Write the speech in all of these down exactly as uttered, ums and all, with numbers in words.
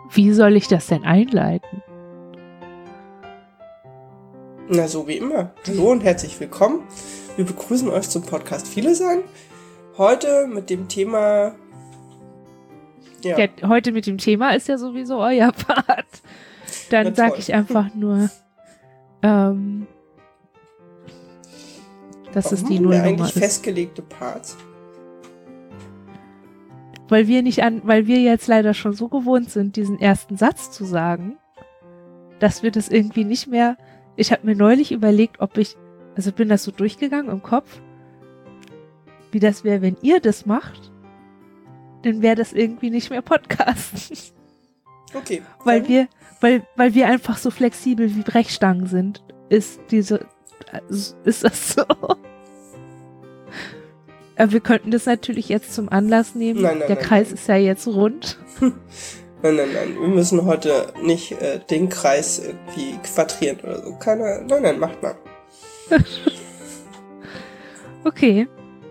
Wie soll ich das denn einleiten? Na, so wie immer. Hallo und herzlich willkommen. Wir begrüßen euch zum Podcast Viele Sein. Heute mit dem Thema... Ja. Ja, heute mit dem Thema ist ja sowieso euer Part. Dann sage ich einfach nur, ähm, das ist die Nullnummer. Eigentlich festgelegte Parts. Weil wir nicht an, weil wir jetzt leider schon so gewohnt sind, diesen ersten Satz zu sagen, dass wir das irgendwie nicht mehr. Ich habe mir neulich überlegt, ob ich, also bin das so durchgegangen im Kopf, wie das wäre, wenn ihr das macht, dann wäre das irgendwie nicht mehr Podcasten. Okay. Weil wir, weil, weil wir einfach so flexibel wie Brechstangen sind, ist diese, ist das so. Aber wir könnten das natürlich jetzt zum Anlass nehmen. Nein, nein, Der nein, Kreis nein. ist ja jetzt rund. Nein, nein, nein. Wir müssen heute nicht äh, den Kreis irgendwie quadrieren oder so. Keine, nein, nein, macht mal. Okay.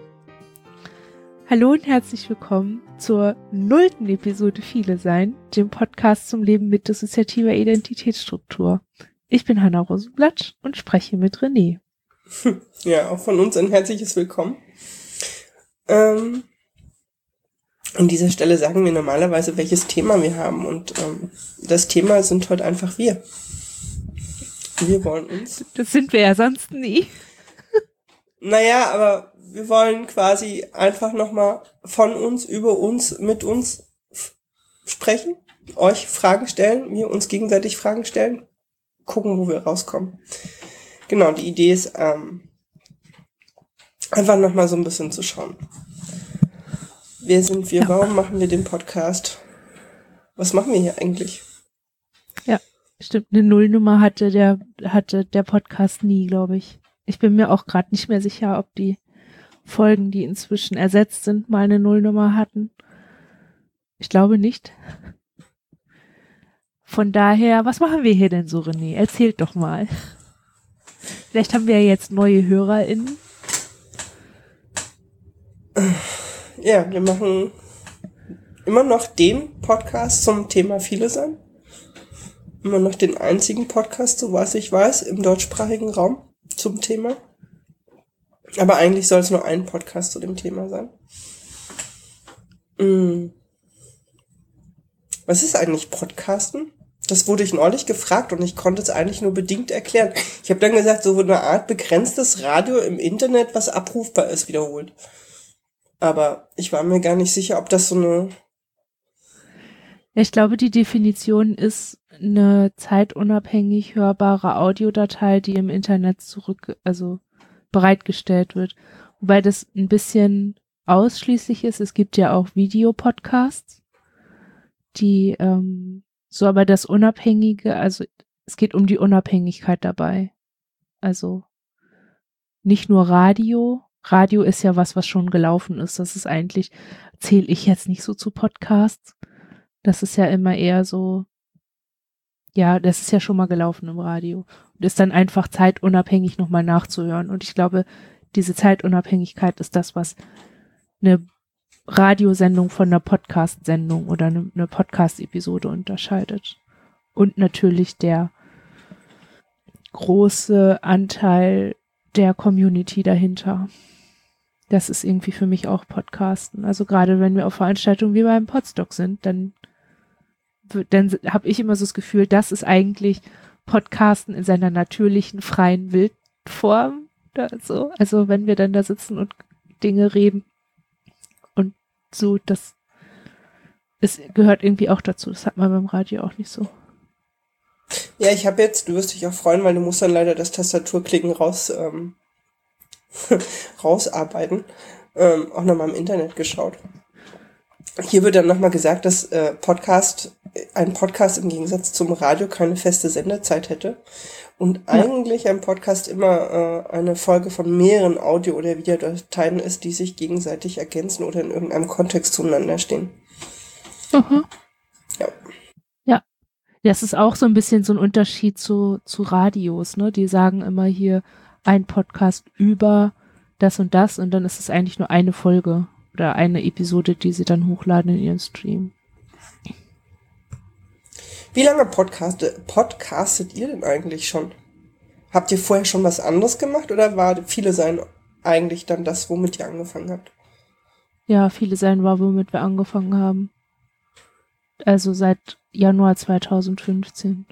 Hallo und herzlich willkommen zur nullten Episode Viele Sein, dem Podcast zum Leben mit dissoziativer Identitätsstruktur. Ich bin Hanna Rosenblatt und spreche mit René. Ja, auch von uns ein herzliches Willkommen. Ähm, an dieser Stelle sagen wir normalerweise, welches Thema wir haben. Und ähm, das Thema sind heute einfach wir. Wir wollen uns... Das sind wir ja sonst nie. Naja, aber wir wollen quasi einfach nochmal von uns, über uns, mit uns f- sprechen, euch Fragen stellen, wir uns gegenseitig Fragen stellen, gucken, wo wir rauskommen. Genau, die Idee ist, ähm, einfach nochmal so ein bisschen zu schauen. Wer sind wir? Ja. Warum machen wir den Podcast? Was machen wir hier eigentlich? Ja, stimmt. Eine Nullnummer hatte der, hatte der Podcast nie, glaube ich. Ich bin mir auch gerade nicht mehr sicher, ob die Folgen, die inzwischen ersetzt sind, mal eine Nullnummer hatten. Ich glaube nicht. Von daher, was machen wir hier denn so, René? Erzählt doch mal. Vielleicht haben wir ja jetzt neue HörerInnen. Ja, wir machen immer noch den Podcast zum Thema Viele Sein. Immer noch den einzigen Podcast, so was ich weiß, im deutschsprachigen Raum zum Thema. Aber eigentlich soll es nur ein Podcast zu dem Thema sein. Hm. Was ist eigentlich Podcasten? Das wurde ich neulich gefragt und ich konnte es eigentlich nur bedingt erklären. Ich habe dann gesagt, so eine Art begrenztes Radio im Internet, was abrufbar ist, wiederholt. Aber ich war mir gar nicht sicher, ob das so eine... Ich glaube, die Definition ist eine zeitunabhängig hörbare Audiodatei, die im Internet zurück, also bereitgestellt wird. Wobei das ein bisschen ausschließlich ist. Es gibt ja auch Videopodcasts, die ähm, so, aber das Unabhängige, also es geht um die Unabhängigkeit dabei. Also nicht nur Radio. Radio ist ja was, was schon gelaufen ist. Das ist eigentlich, zähle ich jetzt nicht so zu Podcasts. Das ist ja immer eher so, ja, das ist ja schon mal gelaufen im Radio. Und ist dann einfach zeitunabhängig nochmal nachzuhören. Und ich glaube, diese Zeitunabhängigkeit ist das, was eine Radiosendung von einer Podcast-Sendung oder eine, eine Podcast-Episode unterscheidet. Und natürlich der große Anteil der Community dahinter. Das ist irgendwie für mich auch Podcasten. Also gerade wenn wir auf Veranstaltungen wie beim Podstock sind, dann, dann habe ich immer so das Gefühl, das ist eigentlich Podcasten in seiner natürlichen, freien Wildform. So. Also wenn wir dann da sitzen und Dinge reden und so, das es gehört irgendwie auch dazu. Das hat man beim Radio auch nicht so. Ja, ich habe jetzt, du wirst dich auch freuen, weil du musst dann leider das Tastaturklicken raus ähm, rausarbeiten, ähm, auch nochmal im Internet geschaut. Hier wird dann nochmal gesagt, dass äh, Podcast, ein Podcast im Gegensatz zum Radio keine feste Sendezeit hätte und ja. eigentlich ein Podcast immer äh, eine Folge von mehreren Audio- oder Videodateien ist, die sich gegenseitig ergänzen oder in irgendeinem Kontext zueinander stehen. Mhm. Ja. Ja. Das ist auch so ein bisschen so ein Unterschied zu, zu Radios, ne? Die sagen immer hier ein Podcast über das und das und dann ist es eigentlich nur eine Folge oder eine Episode, die sie dann hochladen in ihren Stream. Wie lange podcastet, podcastet ihr denn eigentlich schon? Habt ihr vorher schon was anderes gemacht oder war viele sein eigentlich dann das, womit ihr angefangen habt? Ja, viele sein war, womit wir angefangen haben. Also seit Januar zweitausendfünfzehn.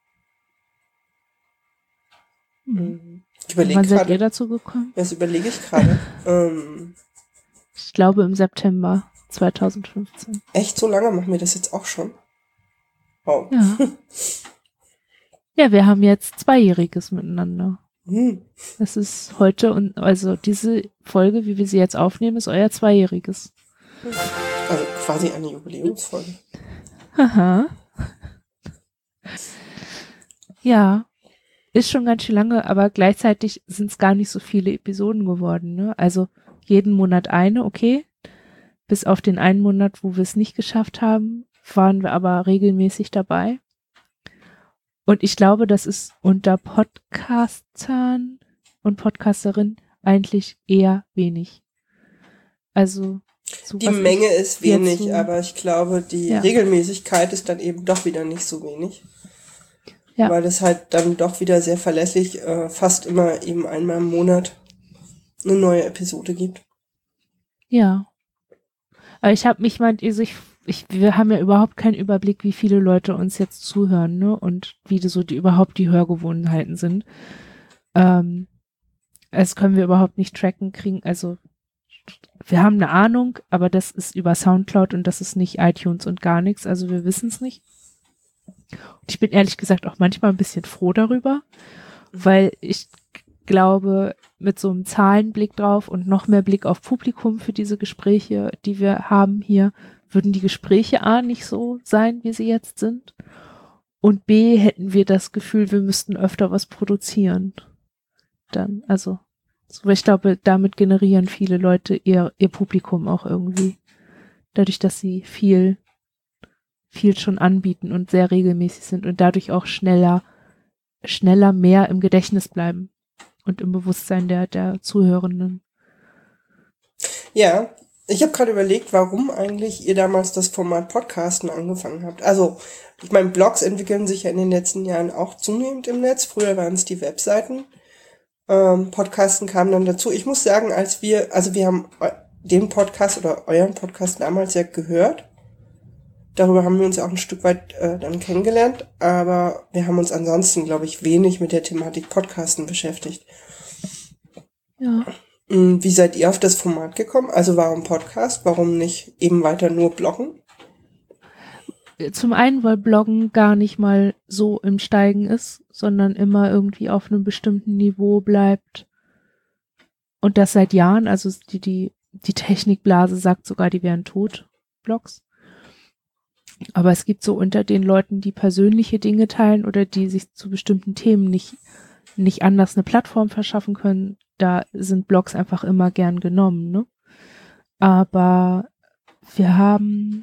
Mhm. Ich überlege Wann seid gerade. ihr dazu gekommen? Das überlege ich gerade. ähm, Ich glaube im September zweitausendfünfzehn. echt so lange machen wir das jetzt auch schon? Wow. Ja. Ja, wir haben jetzt Zweijähriges miteinander. Hm. Das ist heute und also diese Folge, wie wir sie jetzt aufnehmen, ist euer Zweijähriges. Also quasi eine Jubiläumsfolge. Haha. Ja, ist schon ganz schön lange, aber gleichzeitig sind es gar nicht so viele Episoden geworden, ne? Also jeden Monat eine, okay. Bis auf den einen Monat, wo wir es nicht geschafft haben, waren wir aber regelmäßig dabei. Und ich glaube, das ist unter Podcastern und Podcasterinnen eigentlich eher wenig. Also so Die was Menge ich ist wenig, so, aber ich glaube, die ja. Regelmäßigkeit ist dann eben doch wieder nicht so wenig. Ja. Weil es halt dann doch wieder sehr verlässlich äh, fast immer eben einmal im Monat eine neue Episode gibt. Ja. Aber ich habe mich meint, also ich, ich, wir haben ja überhaupt keinen Überblick, wie viele Leute uns jetzt zuhören, ne? Und wie so die überhaupt die Hörgewohnheiten sind. Ähm, das können wir überhaupt nicht tracken kriegen. Also wir haben eine Ahnung, aber das ist über Soundcloud und das ist nicht iTunes und gar nichts. Also wir wissen es nicht. Und ich bin ehrlich gesagt auch manchmal ein bisschen froh darüber, weil ich glaube, mit so einem Zahlenblick drauf und noch mehr Blick auf Publikum für diese Gespräche, die wir haben hier, würden die Gespräche A nicht so sein, wie sie jetzt sind. Und B hätten wir das Gefühl, wir müssten öfter was produzieren. Dann, also, so, ich glaube, damit generieren viele Leute ihr, ihr Publikum auch irgendwie. Dadurch, dass sie viel, viel schon anbieten und sehr regelmäßig sind und dadurch auch schneller, schneller mehr im Gedächtnis bleiben. Und im Bewusstsein der, der Zuhörenden. Ja, ich habe gerade überlegt, warum eigentlich ihr damals das Format Podcasten angefangen habt. Also, ich meine, Blogs entwickeln sich ja in den letzten Jahren auch zunehmend im Netz. Früher waren es die Webseiten. Ähm, Podcasten kamen dann dazu. Ich muss sagen, als wir, also wir haben den Podcast oder euren Podcast damals ja gehört. Darüber haben wir uns auch ein Stück weit äh, dann kennengelernt, aber wir haben uns ansonsten, glaube ich, wenig mit der Thematik Podcasten beschäftigt. Ja. Wie seid ihr auf das Format gekommen? Also warum Podcast? Warum nicht eben weiter nur Bloggen? Zum einen, weil Bloggen gar nicht mal so im Steigen ist, sondern immer irgendwie auf einem bestimmten Niveau bleibt. Und das seit Jahren, also die, die, die Technikblase sagt sogar, die wären tot, Blogs. Aber es gibt so unter den Leuten, die persönliche Dinge teilen oder die sich zu bestimmten Themen nicht, nicht anders eine Plattform verschaffen können, da sind Blogs einfach immer gern genommen, ne? Aber wir haben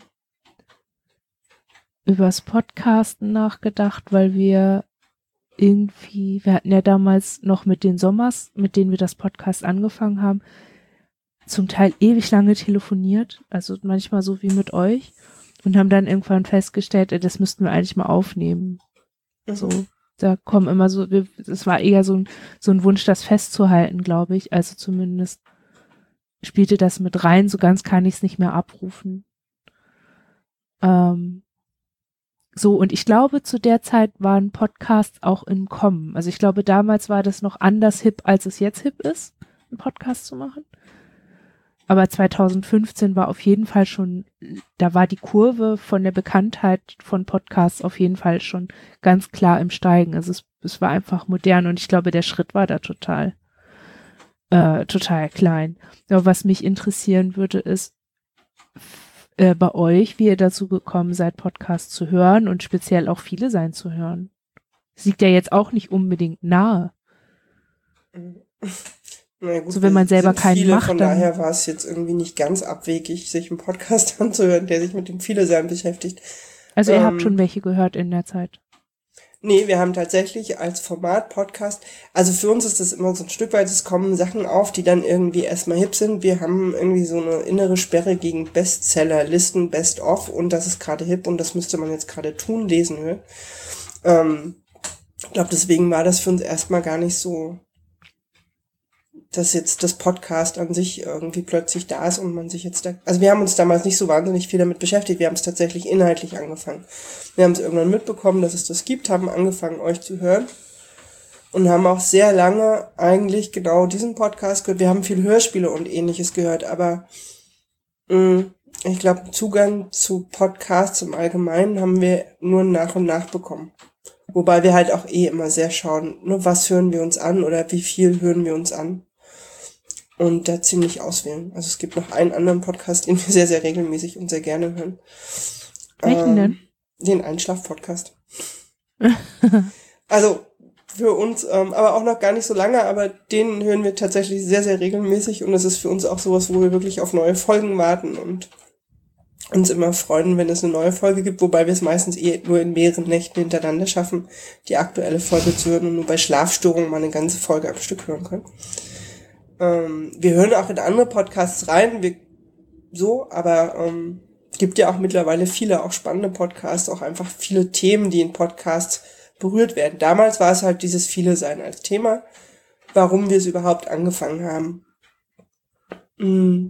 übers Podcasten nachgedacht, weil wir irgendwie, wir hatten ja damals noch mit den Sommers, mit denen wir das Podcast angefangen haben, zum Teil ewig lange telefoniert, also manchmal so wie mit euch. Und haben dann irgendwann festgestellt, ey, das müssten wir eigentlich mal aufnehmen. Mhm. So, da kommen immer so, es war eher so ein, so ein Wunsch, das festzuhalten, glaube ich. Also zumindest spielte das mit rein, so ganz kann ich es nicht mehr abrufen. Ähm, so, und ich glaube, zu der Zeit waren Podcasts auch im Kommen. Also ich glaube, damals war das noch anders hip, als es jetzt hip ist, einen Podcast zu machen. Aber zweitausendfünfzehn war auf jeden Fall schon, da war die Kurve von der Bekanntheit von Podcasts auf jeden Fall schon ganz klar im Steigen. Also es, es war einfach modern und ich glaube, der Schritt war da total, äh, total klein. Aber was mich interessieren würde, ist äh, bei euch, wie ihr dazu gekommen seid, Podcasts zu hören und speziell auch viele sein zu hören. Das liegt ja jetzt auch nicht unbedingt nahe. Na gut, so, wenn man selber keinen viele, macht, von dann daher war es jetzt irgendwie nicht ganz abwegig, sich einen Podcast anzuhören, der sich mit dem Viele-Sein beschäftigt. Also ihr ähm, habt schon welche gehört in der Zeit? Nee, wir haben tatsächlich als Format Podcast, also für uns ist das immer so ein Stück weit, es kommen Sachen auf, die dann irgendwie erstmal hip sind. Wir haben irgendwie so eine innere Sperre gegen Bestseller-Listen, Best-of, und das ist gerade hip und das müsste man jetzt gerade tun, lesen hören. Ähm, ich glaube, deswegen war das für uns erstmal gar nicht so, dass jetzt das Podcast an sich irgendwie plötzlich da ist und man sich jetzt da, also wir haben uns damals nicht so wahnsinnig viel damit beschäftigt, wir haben es tatsächlich inhaltlich angefangen. Wir haben es irgendwann mitbekommen, dass es das gibt, haben angefangen, euch zu hören und haben auch sehr lange eigentlich genau diesen Podcast gehört. Wir haben viel Hörspiele und Ähnliches gehört, aber mh, ich glaube, Zugang zu Podcasts im Allgemeinen haben wir nur nach und nach bekommen. Wobei wir halt auch eh immer sehr schauen, ne, was hören wir uns an oder wie viel hören wir uns an. Und da ziemlich auswählen. Also es gibt noch einen anderen Podcast, den wir sehr, sehr regelmäßig und sehr gerne hören. Welchen ähm, denn? Den Einschlaf-Podcast. Also für uns, ähm, aber auch noch gar nicht so lange, aber den hören wir tatsächlich sehr, sehr regelmäßig und es ist für uns auch sowas, wo wir wirklich auf neue Folgen warten und uns immer freuen, wenn es eine neue Folge gibt, wobei wir es meistens eh nur in mehreren Nächten hintereinander schaffen, die aktuelle Folge zu hören und nur bei Schlafstörungen mal eine ganze Folge am Stück hören können. Ähm, wir hören auch in andere Podcasts rein, wir so, aber ähm, gibt ja auch mittlerweile viele auch spannende Podcasts, auch einfach viele Themen, die in Podcasts berührt werden. Damals war es halt dieses Viele Sein als Thema, warum wir es überhaupt angefangen haben. Mhm.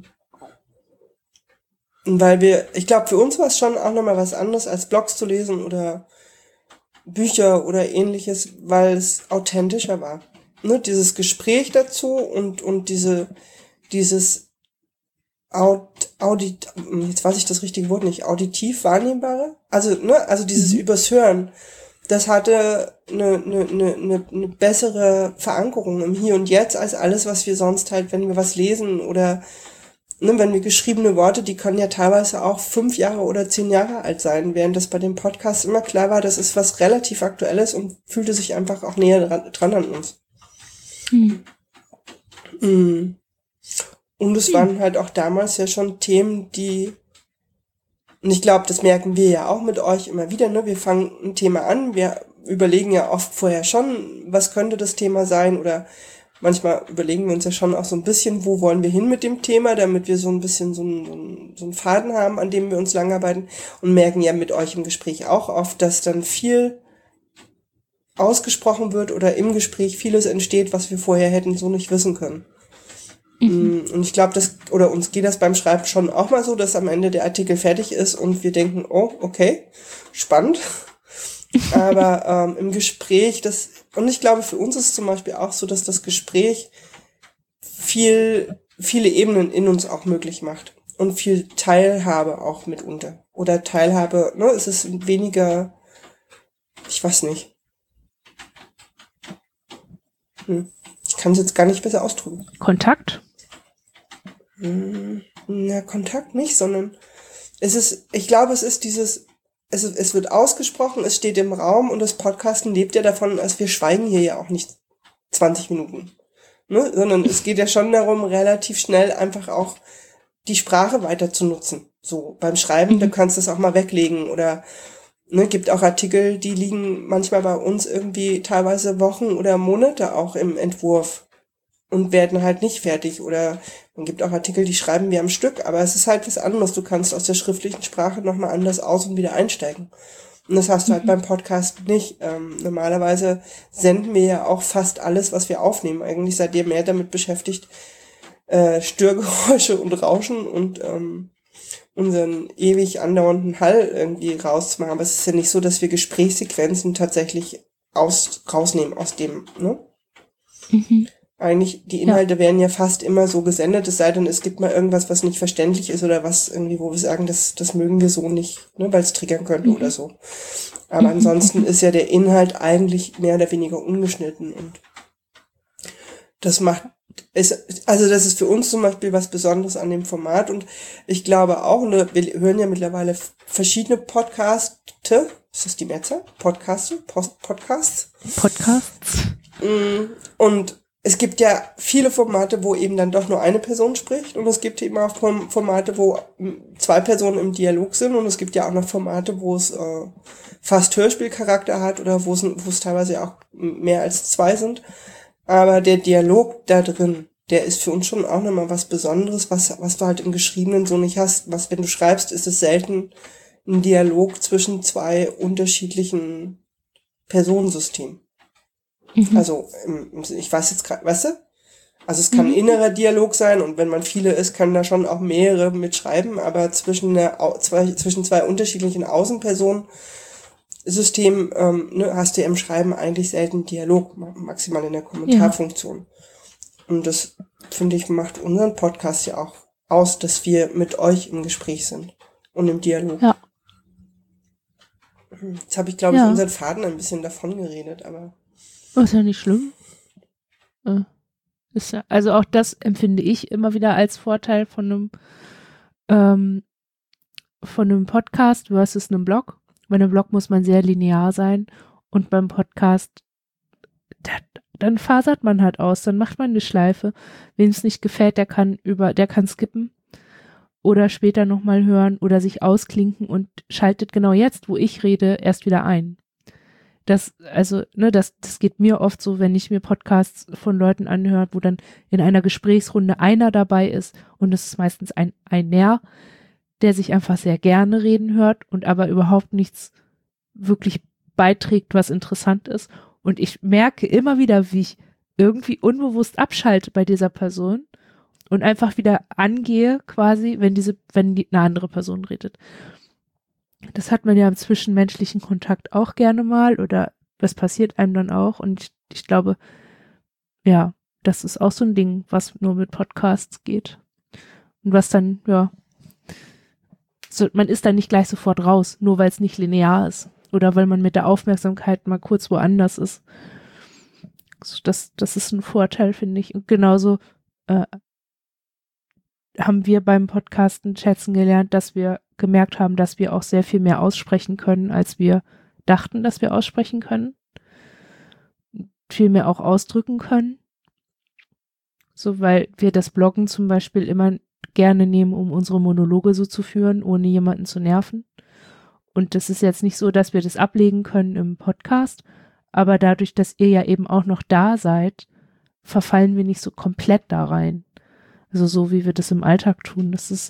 Weil wir, ich glaube, für uns war es schon auch nochmal was anderes, als Blogs zu lesen oder Bücher oder Ähnliches, weil es authentischer war. Ne, dieses Gespräch dazu und und diese dieses Aud, Audit, jetzt weiß ich das richtige Wort nicht, auditiv wahrnehmbare, also ne, also dieses mhm. übers Hören, das hatte eine eine eine eine bessere Verankerung im Hier und Jetzt als alles, was wir sonst halt, wenn wir was lesen oder ne, wenn wir geschriebene Worte, die können ja teilweise auch fünf Jahre oder zehn Jahre alt sein, während das bei dem Podcast immer klar war, das ist was relativ Aktuelles und fühlte sich einfach auch näher dran, dran an uns. Hm. Mm. Und es hm. waren halt auch damals ja schon Themen, die, und ich glaube, das merken wir ja auch mit euch immer wieder, ne? Wir fangen ein Thema an, wir überlegen ja oft vorher schon, was könnte das Thema sein, oder manchmal überlegen wir uns ja schon auch so ein bisschen, wo wollen wir hin mit dem Thema, damit wir so ein bisschen so einen, so einen Faden haben, an dem wir uns langarbeiten, und merken ja mit euch im Gespräch auch oft, dass dann viel ausgesprochen wird oder im Gespräch vieles entsteht, was wir vorher hätten so nicht wissen können. Mhm. Und ich glaube, das, oder uns geht das beim Schreiben schon auch mal so, dass am Ende der Artikel fertig ist und wir denken, oh, okay, spannend. Aber ähm, im Gespräch, das, und ich glaube, für uns ist es zum Beispiel auch so, dass das Gespräch viel, viele Ebenen in uns auch möglich macht und viel Teilhabe auch mitunter. Oder Teilhabe, ne, es ist weniger, ich weiß nicht. Hm. Ich kann es jetzt gar nicht besser ausdrücken. Kontakt? Hm, na, Kontakt nicht, sondern es ist, ich glaube, es ist dieses, es, es wird ausgesprochen, es steht im Raum und das Podcasten lebt ja davon, dass wir schweigen hier ja auch nicht zwanzig Minuten. Ne? Sondern es geht ja schon darum, relativ schnell einfach auch die Sprache weiter zu nutzen. So, beim Schreiben, mhm. du kannst das auch mal weglegen oder ne, gibt auch Artikel, die liegen manchmal bei uns irgendwie teilweise Wochen oder Monate auch im Entwurf und werden halt nicht fertig. Oder man gibt auch Artikel, die schreiben wir am Stück, aber es ist halt was anderes. Du kannst aus der schriftlichen Sprache nochmal anders aus und wieder einsteigen. Und das hast du halt mhm. beim Podcast nicht. Ähm, normalerweise senden wir ja auch fast alles, was wir aufnehmen. Eigentlich seid ihr mehr damit beschäftigt, äh, Störgeräusche und Rauschen und ähm, unseren ewig andauernden Hall irgendwie rauszumachen. Aber es ist ja nicht so, dass wir Gesprächssequenzen tatsächlich aus, rausnehmen aus dem, ne? Mhm. Eigentlich, die Inhalte ja. werden ja fast immer so gesendet, es sei denn, es gibt mal irgendwas, was nicht verständlich ist oder was irgendwie, wo wir sagen, das, das mögen wir so nicht, ne, weil es triggern könnte mhm. oder so. Aber mhm. ansonsten ist ja der Inhalt eigentlich mehr oder weniger ungeschnitten und das macht ist, also das ist für uns zum Beispiel was Besonderes an dem Format und ich glaube auch, und wir hören ja mittlerweile verschiedene Podcasts, ist das die Mehrzahl? Podcasts? Post- Podcasts? Podcasts. Und es gibt ja viele Formate, wo eben dann doch nur eine Person spricht und es gibt eben auch Formate, wo zwei Personen im Dialog sind und es gibt ja auch noch Formate, wo es äh, fast Hörspielcharakter hat oder wo es, wo es teilweise auch mehr als zwei sind. Aber der Dialog da drin, der ist für uns schon auch nochmal was Besonderes, was, was du halt im Geschriebenen so nicht hast. Was, wenn du schreibst, ist es selten ein Dialog zwischen zwei unterschiedlichen Personensystemen. Mhm. Also, ich weiß jetzt gerade, weißt du? Also es kann mhm. innerer Dialog sein und wenn man viele ist, kann da schon auch mehrere mitschreiben, aber zwischen, einer, zwei, zwischen zwei unterschiedlichen Außenpersonen-Systemen ähm, ne, hast du im Schreiben eigentlich selten Dialog, maximal in der Kommentarfunktion. Ja. Und das, finde ich, macht unseren Podcast ja auch aus, dass wir mit euch im Gespräch sind und im Dialog. Ja. Jetzt habe ich, glaube ich, ja. unseren Faden ein bisschen davon geredet, aber... Ist ja nicht schlimm. Ist ja, also auch das empfinde ich immer wieder als Vorteil von einem ähm, von einem Podcast versus einem Blog. Bei einem Blog muss man sehr linear sein und beim Podcast da, dann fasert man halt aus, dann macht man eine Schleife. Wem es nicht gefällt, der kann über, der kann skippen oder später nochmal hören oder sich ausklinken und schaltet genau jetzt, wo ich rede, erst wieder ein. Das, also, ne, das, das geht mir oft so, wenn ich mir Podcasts von Leuten anhöre, wo dann in einer Gesprächsrunde einer dabei ist und es ist meistens ein, einer, der sich einfach sehr gerne reden hört und aber überhaupt nichts wirklich beiträgt, was interessant ist. Und ich merke immer wieder, wie ich irgendwie unbewusst abschalte bei dieser Person und einfach wieder angehe, quasi, wenn diese, wenn die, eine andere Person redet. Das hat man ja im zwischenmenschlichen Kontakt auch gerne mal oder das passiert einem dann auch und ich, ich glaube, ja, das ist auch so ein Ding, was nur mit Podcasts geht und was dann, ja, so, man ist dann nicht gleich sofort raus, nur weil es nicht linear ist oder weil man mit der Aufmerksamkeit mal kurz woanders ist. Das, das ist ein Vorteil, finde ich. Und genauso äh, haben wir beim Podcasten schätzen gelernt, dass wir gemerkt haben, dass wir auch sehr viel mehr aussprechen können, als wir dachten, dass wir aussprechen können. Viel mehr auch ausdrücken können. So, weil wir das Bloggen zum Beispiel immer gerne nehmen, um unsere Monologe so zu führen, ohne jemanden zu nerven. Und das ist jetzt nicht so, dass wir das ablegen können im Podcast, aber dadurch, dass ihr ja eben auch noch da seid, verfallen wir nicht so komplett da rein. Also so, wie wir das im Alltag tun. Das ist,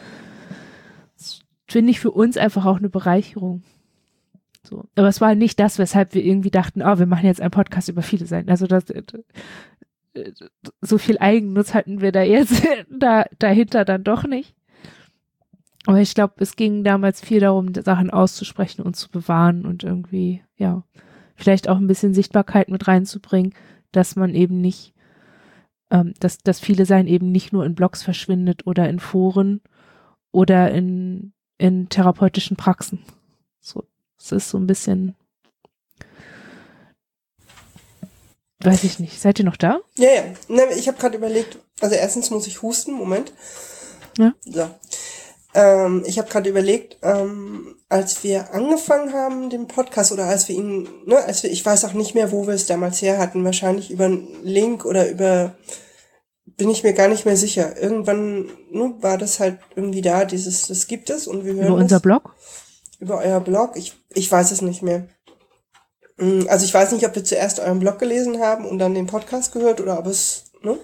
das finde ich, für uns einfach auch eine Bereicherung. So. Aber es war nicht das, weshalb wir irgendwie dachten, oh, wir machen jetzt einen Podcast über viele Seiten. Also das, so viel Eigennutz hatten wir da jetzt da, dahinter dann doch nicht. Aber ich glaube, es ging damals viel darum, Sachen auszusprechen und zu bewahren und irgendwie, ja, vielleicht auch ein bisschen Sichtbarkeit mit reinzubringen, dass man eben nicht, ähm, dass, dass viele sein eben nicht nur in Blogs verschwindet oder in Foren oder in, in therapeutischen Praxen. So, es ist so ein bisschen, weiß ich nicht. Seid ihr noch da? Ja, ja. Ne, ich habe gerade überlegt, also erstens muss ich husten, Moment. Ja. So. Ähm, ich habe gerade überlegt, ähm, als wir angefangen haben, den Podcast, oder als wir ihn, ne, als wir, ich weiß auch nicht mehr, wo wir es damals her hatten, wahrscheinlich über einen Link oder über, bin ich mir gar nicht mehr sicher. Irgendwann ne, war das halt irgendwie da, dieses, das gibt es und wir hören Über unser es. Blog? Über euer Blog? Ich, ich weiß es nicht mehr. Also ich weiß nicht, ob wir zuerst euren Blog gelesen haben und dann den Podcast gehört oder ob es, ne?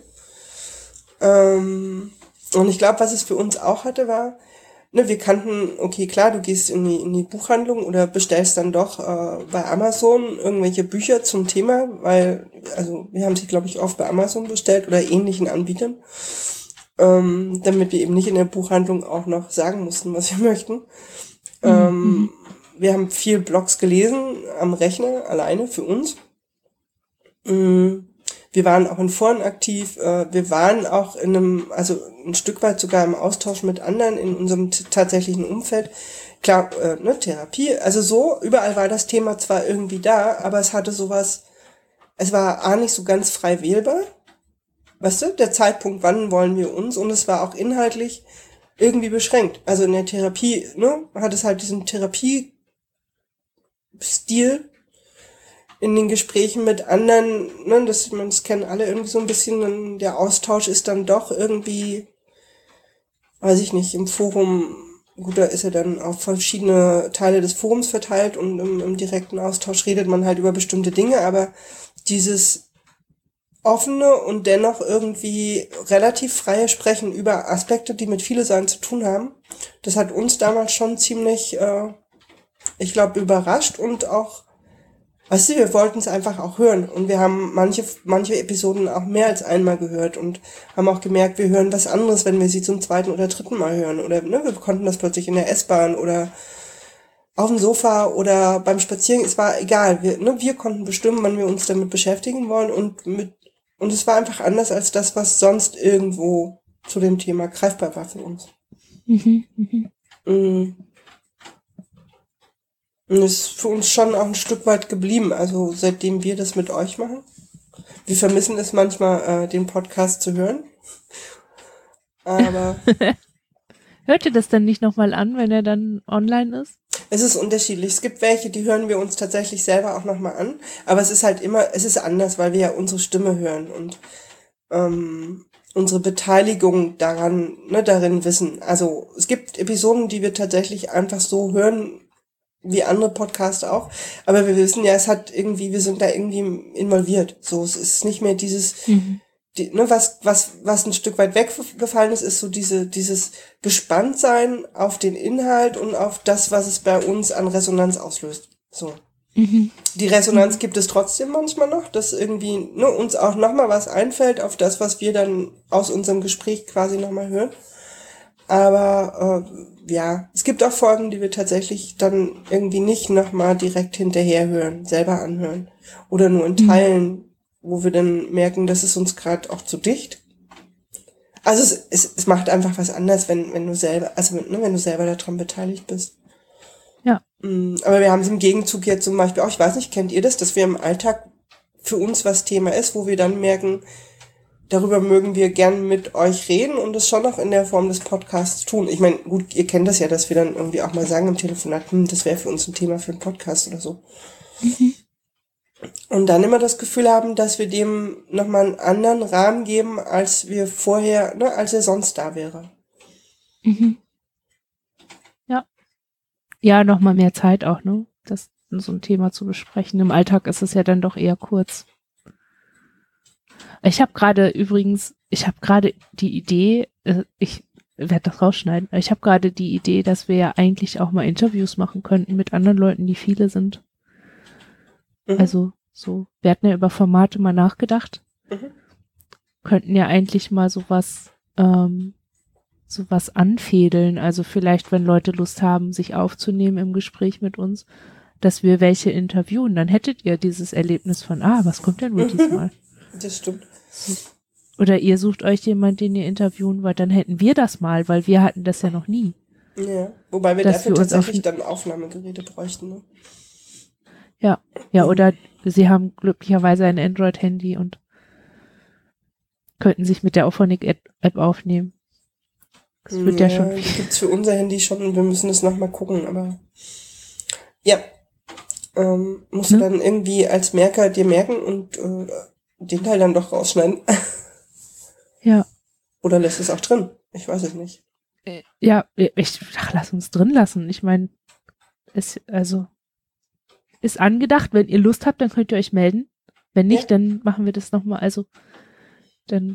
Ähm, und ich glaube, was es für uns auch hatte, war, ne, wir kannten, okay, klar, du gehst in die, in die Buchhandlung oder bestellst dann doch äh, bei Amazon irgendwelche Bücher zum Thema, weil, also wir haben sie, glaube ich, oft bei Amazon bestellt oder ähnlichen Anbietern, ähm, damit wir eben nicht in der Buchhandlung auch noch sagen mussten, was wir möchten. Mhm. Ähm, wir haben viel Blogs gelesen am Rechner, alleine für uns. Mhm. Wir waren auch in Foren aktiv, wir waren auch in einem, also ein Stück weit sogar im Austausch mit anderen in unserem t- tatsächlichen Umfeld. Klar, äh, ne, Therapie, also so, überall war das Thema zwar irgendwie da, aber es hatte sowas, es war A nicht so ganz frei wählbar, weißt du, der Zeitpunkt, wann wollen wir uns, und es war auch inhaltlich irgendwie beschränkt. Also in der Therapie, ne, hat es halt diesen Therapiestil, in den Gesprächen mit anderen, ne, das, man, das kennen alle irgendwie so ein bisschen, der Austausch ist dann doch irgendwie, weiß ich nicht, im Forum, gut, da ist er dann auf verschiedene Teile des Forums verteilt und im, im direkten Austausch redet man halt über bestimmte Dinge, aber dieses offene und dennoch irgendwie relativ freie Sprechen über Aspekte, die mit viele Sachen zu tun haben, das hat uns damals schon ziemlich, äh, ich glaube, überrascht und auch, weißt du, wir wollten es einfach auch hören und wir haben manche manche Episoden auch mehr als einmal gehört und haben auch gemerkt, wir hören was anderes, wenn wir sie zum zweiten oder dritten Mal hören oder ne, wir konnten das plötzlich in der S-Bahn oder auf dem Sofa oder beim Spazieren, es war egal, wir, ne, wir konnten bestimmen, wann wir uns damit beschäftigen wollen und mit und es war einfach anders als das, was sonst irgendwo zu dem Thema greifbar war für uns. Mhm, mhm. Mm. Und es ist für uns schon auch ein Stück weit geblieben, also seitdem wir das mit euch machen. Wir vermissen es manchmal, äh, den Podcast zu hören. Aber Hört ihr das dann nicht nochmal an, wenn er dann online ist? es ist unterschiedlich. Es gibt welche, die hören wir uns tatsächlich selber auch nochmal an. Aber es ist halt immer, es ist anders, weil wir ja unsere Stimme hören und ähm, unsere Beteiligung daran, ne, darin wissen. Also es gibt Episoden, die wir tatsächlich einfach so hören, wie andere Podcasts auch. Aber wir wissen ja, es hat irgendwie, wir sind da irgendwie involviert. So, es ist nicht mehr dieses, Mhm. die, ne, was, was, was ein Stück weit weggefallen ist, ist so diese, dieses Gespanntsein auf den Inhalt und auf das, was es bei uns an Resonanz auslöst. So. Mhm. Die Resonanz gibt es trotzdem manchmal noch, dass irgendwie, ne, uns auch nochmal was einfällt auf das, was wir dann aus unserem Gespräch quasi nochmal hören. Aber, äh, ja, es gibt auch Folgen, die wir tatsächlich dann irgendwie nicht nochmal direkt hinterher hören, selber anhören. Oder nur in Teilen, wo wir dann merken, das ist uns gerade auch zu dicht. Also es, es, es macht einfach was anderes, wenn, wenn du selber, also ne, wenn du selber daran beteiligt bist. Ja. Aber wir haben es im Gegenzug jetzt zum Beispiel auch, ich weiß nicht, kennt ihr das, dass wir im Alltag für uns was Thema ist, wo wir dann merken, darüber mögen wir gern mit euch reden und es schon auch in der Form des Podcasts tun. Ich meine, gut, ihr kennt das ja, dass wir dann irgendwie auch mal sagen im Telefonat, hm, das wäre für uns ein Thema für einen Podcast oder so. Mhm. Und dann immer das Gefühl haben, dass wir dem nochmal einen anderen Rahmen geben, als wir vorher, ne, als er sonst da wäre. Mhm. Ja. Ja, nochmal mehr Zeit auch, ne? Das so ein Thema zu besprechen. Im Alltag ist es ja dann doch eher kurz. Ich habe gerade übrigens, ich habe gerade die Idee, äh, ich werde das rausschneiden, ich habe gerade die Idee, dass wir ja eigentlich auch mal Interviews machen könnten mit anderen Leuten, die viele sind. Mhm. Also so, wir hatten ja über Formate mal nachgedacht. Mhm. Könnten ja eigentlich mal sowas, ähm, sowas anfädeln. Also vielleicht, wenn Leute Lust haben, sich aufzunehmen im Gespräch mit uns, dass wir welche interviewen, dann hättet ihr dieses Erlebnis von, ah, was kommt denn wohl diesmal? Das stimmt. Oder ihr sucht euch jemanden, den ihr interviewen wollt, dann hätten wir das mal, weil wir hatten das ja noch nie. Ja, wobei wir Dass dafür wir uns tatsächlich auf- dann Aufnahmegeräte bräuchten, ne? Ja, ja, oder sie haben glücklicherweise ein Android-Handy und könnten sich mit der Auphonic-App aufnehmen. Das wird ja, schon Die gibt's für unser Handy schon und wir müssen das nochmal gucken, aber ja, ähm, musst du Ne? dann irgendwie als Merker dir merken und äh, den Teil dann doch rausschneiden. Ja, Oder lässt es auch drin? Ich weiß es nicht. äh, ja, ich, ach, lass uns drin lassen. Ich meine, es, also, ist angedacht, wenn ihr Lust habt, dann könnt ihr euch melden. Wenn nicht, Ja. dann machen wir das nochmal, also, dann,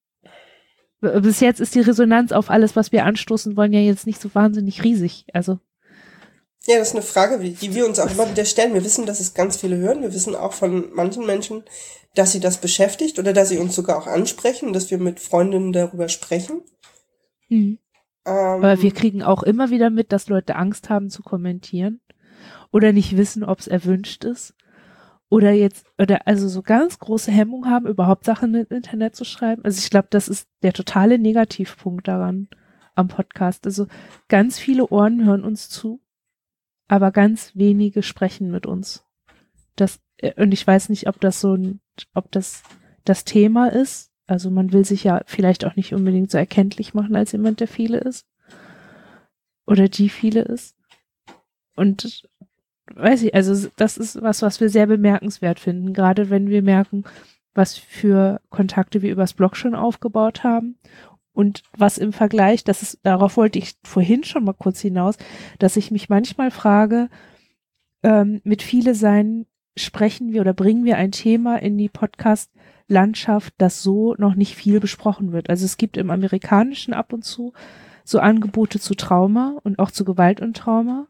b- bis jetzt ist die Resonanz auf alles, was wir anstoßen wollen, ja jetzt nicht so wahnsinnig riesig, also, Ja, das ist eine Frage, die die wir uns auch immer wieder stellen. Wir wissen, dass es ganz viele hören. Wir wissen auch von manchen Menschen, dass sie das beschäftigt oder dass sie uns sogar auch ansprechen, dass wir mit Freundinnen darüber sprechen. hm. Ähm, Aber wir kriegen auch immer wieder mit, dass Leute Angst haben zu kommentieren oder nicht wissen, ob es erwünscht ist oder jetzt, oder also so ganz große Hemmung haben, überhaupt Sachen im Internet zu schreiben. Also ich glaube, das ist der totale Negativpunkt daran am Podcast. Also ganz viele Ohren hören uns zu, aber ganz wenige sprechen mit uns. Das, äh, und ich weiß nicht, ob das so ein, ob das das Thema ist. Also man will sich ja vielleicht auch nicht unbedingt so erkenntlich machen als jemand, der viele ist. Oder die viele ist. Und weiß ich, also das ist was, was wir sehr bemerkenswert finden, gerade wenn wir merken, was für Kontakte wir übers Blog schon aufgebaut haben und was im Vergleich, das ist, darauf wollte ich vorhin schon mal kurz hinaus, dass ich mich manchmal frage, ähm, mit viele sein, sprechen wir oder bringen wir ein Thema in die Podcast-Landschaft, das so noch nicht viel besprochen wird. Also es gibt im Amerikanischen ab und zu so Angebote zu Trauma und auch zu Gewalt und Trauma.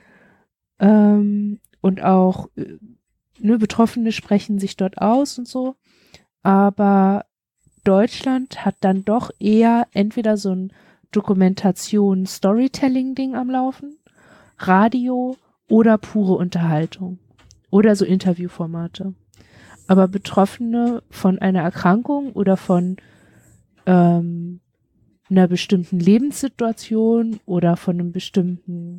Ähm, und auch ne, Betroffene sprechen sich dort aus und so. Aber Deutschland hat dann doch eher entweder so ein Dokumentation-Storytelling-Ding am Laufen, Radio oder pure Unterhaltung oder so Interviewformate. Aber Betroffene von einer Erkrankung oder von ähm, einer bestimmten Lebenssituation oder von einem bestimmten,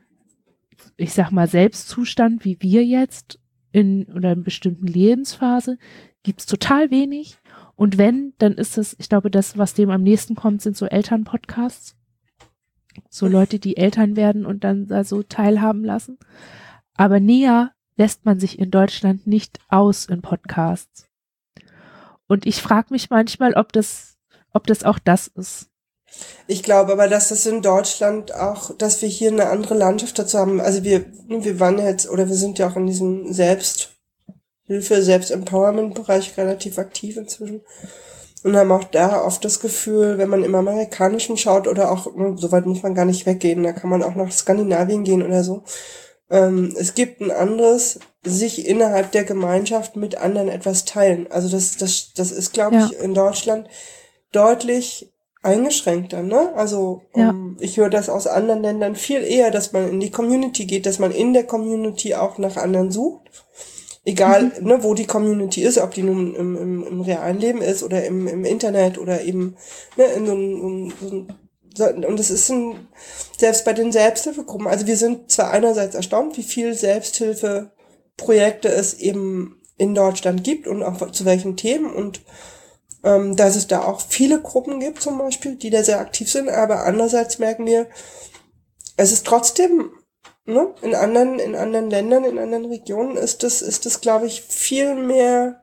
ich sag mal, Selbstzustand, wie wir jetzt in oder einer bestimmten Lebensphase, gibt's total wenig. Und wenn, dann ist es, ich glaube, das, was dem am nächsten kommt, sind so Elternpodcasts. So Leute, die Eltern werden und dann da so teilhaben lassen. Aber näher lässt man sich in Deutschland nicht aus in Podcasts. Und ich frage mich manchmal, ob das, ob das auch das ist. Ich glaube aber, dass das in Deutschland auch, dass wir hier eine andere Landschaft dazu haben. Also wir, wir waren jetzt, oder wir sind ja auch in diesem Selbsthilfe, Selbstempowerment-Bereich relativ aktiv inzwischen. Und haben auch da oft das Gefühl, wenn man im Amerikanischen schaut oder auch, so weit muss man gar nicht weggehen, da kann man auch nach Skandinavien gehen oder so. Ähm, es gibt ein anderes, sich innerhalb der Gemeinschaft mit anderen etwas teilen. Also das, das, das ist, glaube Ja. ich, in Deutschland deutlich eingeschränkter, ne? Also Ja. um, ich höre das aus anderen Ländern viel eher, dass man in die Community geht, dass man in der Community auch nach anderen sucht. Egal, mhm. ne, wo die Community ist, ob die nun im, im, im realen Leben ist oder im, im Internet oder eben ne, in so einem, so ein, und es ist ein, selbst bei den Selbsthilfegruppen, also wir sind zwar einerseits erstaunt, wie viel Selbsthilfeprojekte es eben in Deutschland gibt und auch zu welchen Themen und ähm, dass es da auch viele Gruppen gibt zum Beispiel, die da sehr aktiv sind, aber andererseits merken wir, es ist trotzdem Ne? In anderen, in anderen Ländern, in anderen Regionen ist das, ist das, glaube ich, viel mehr,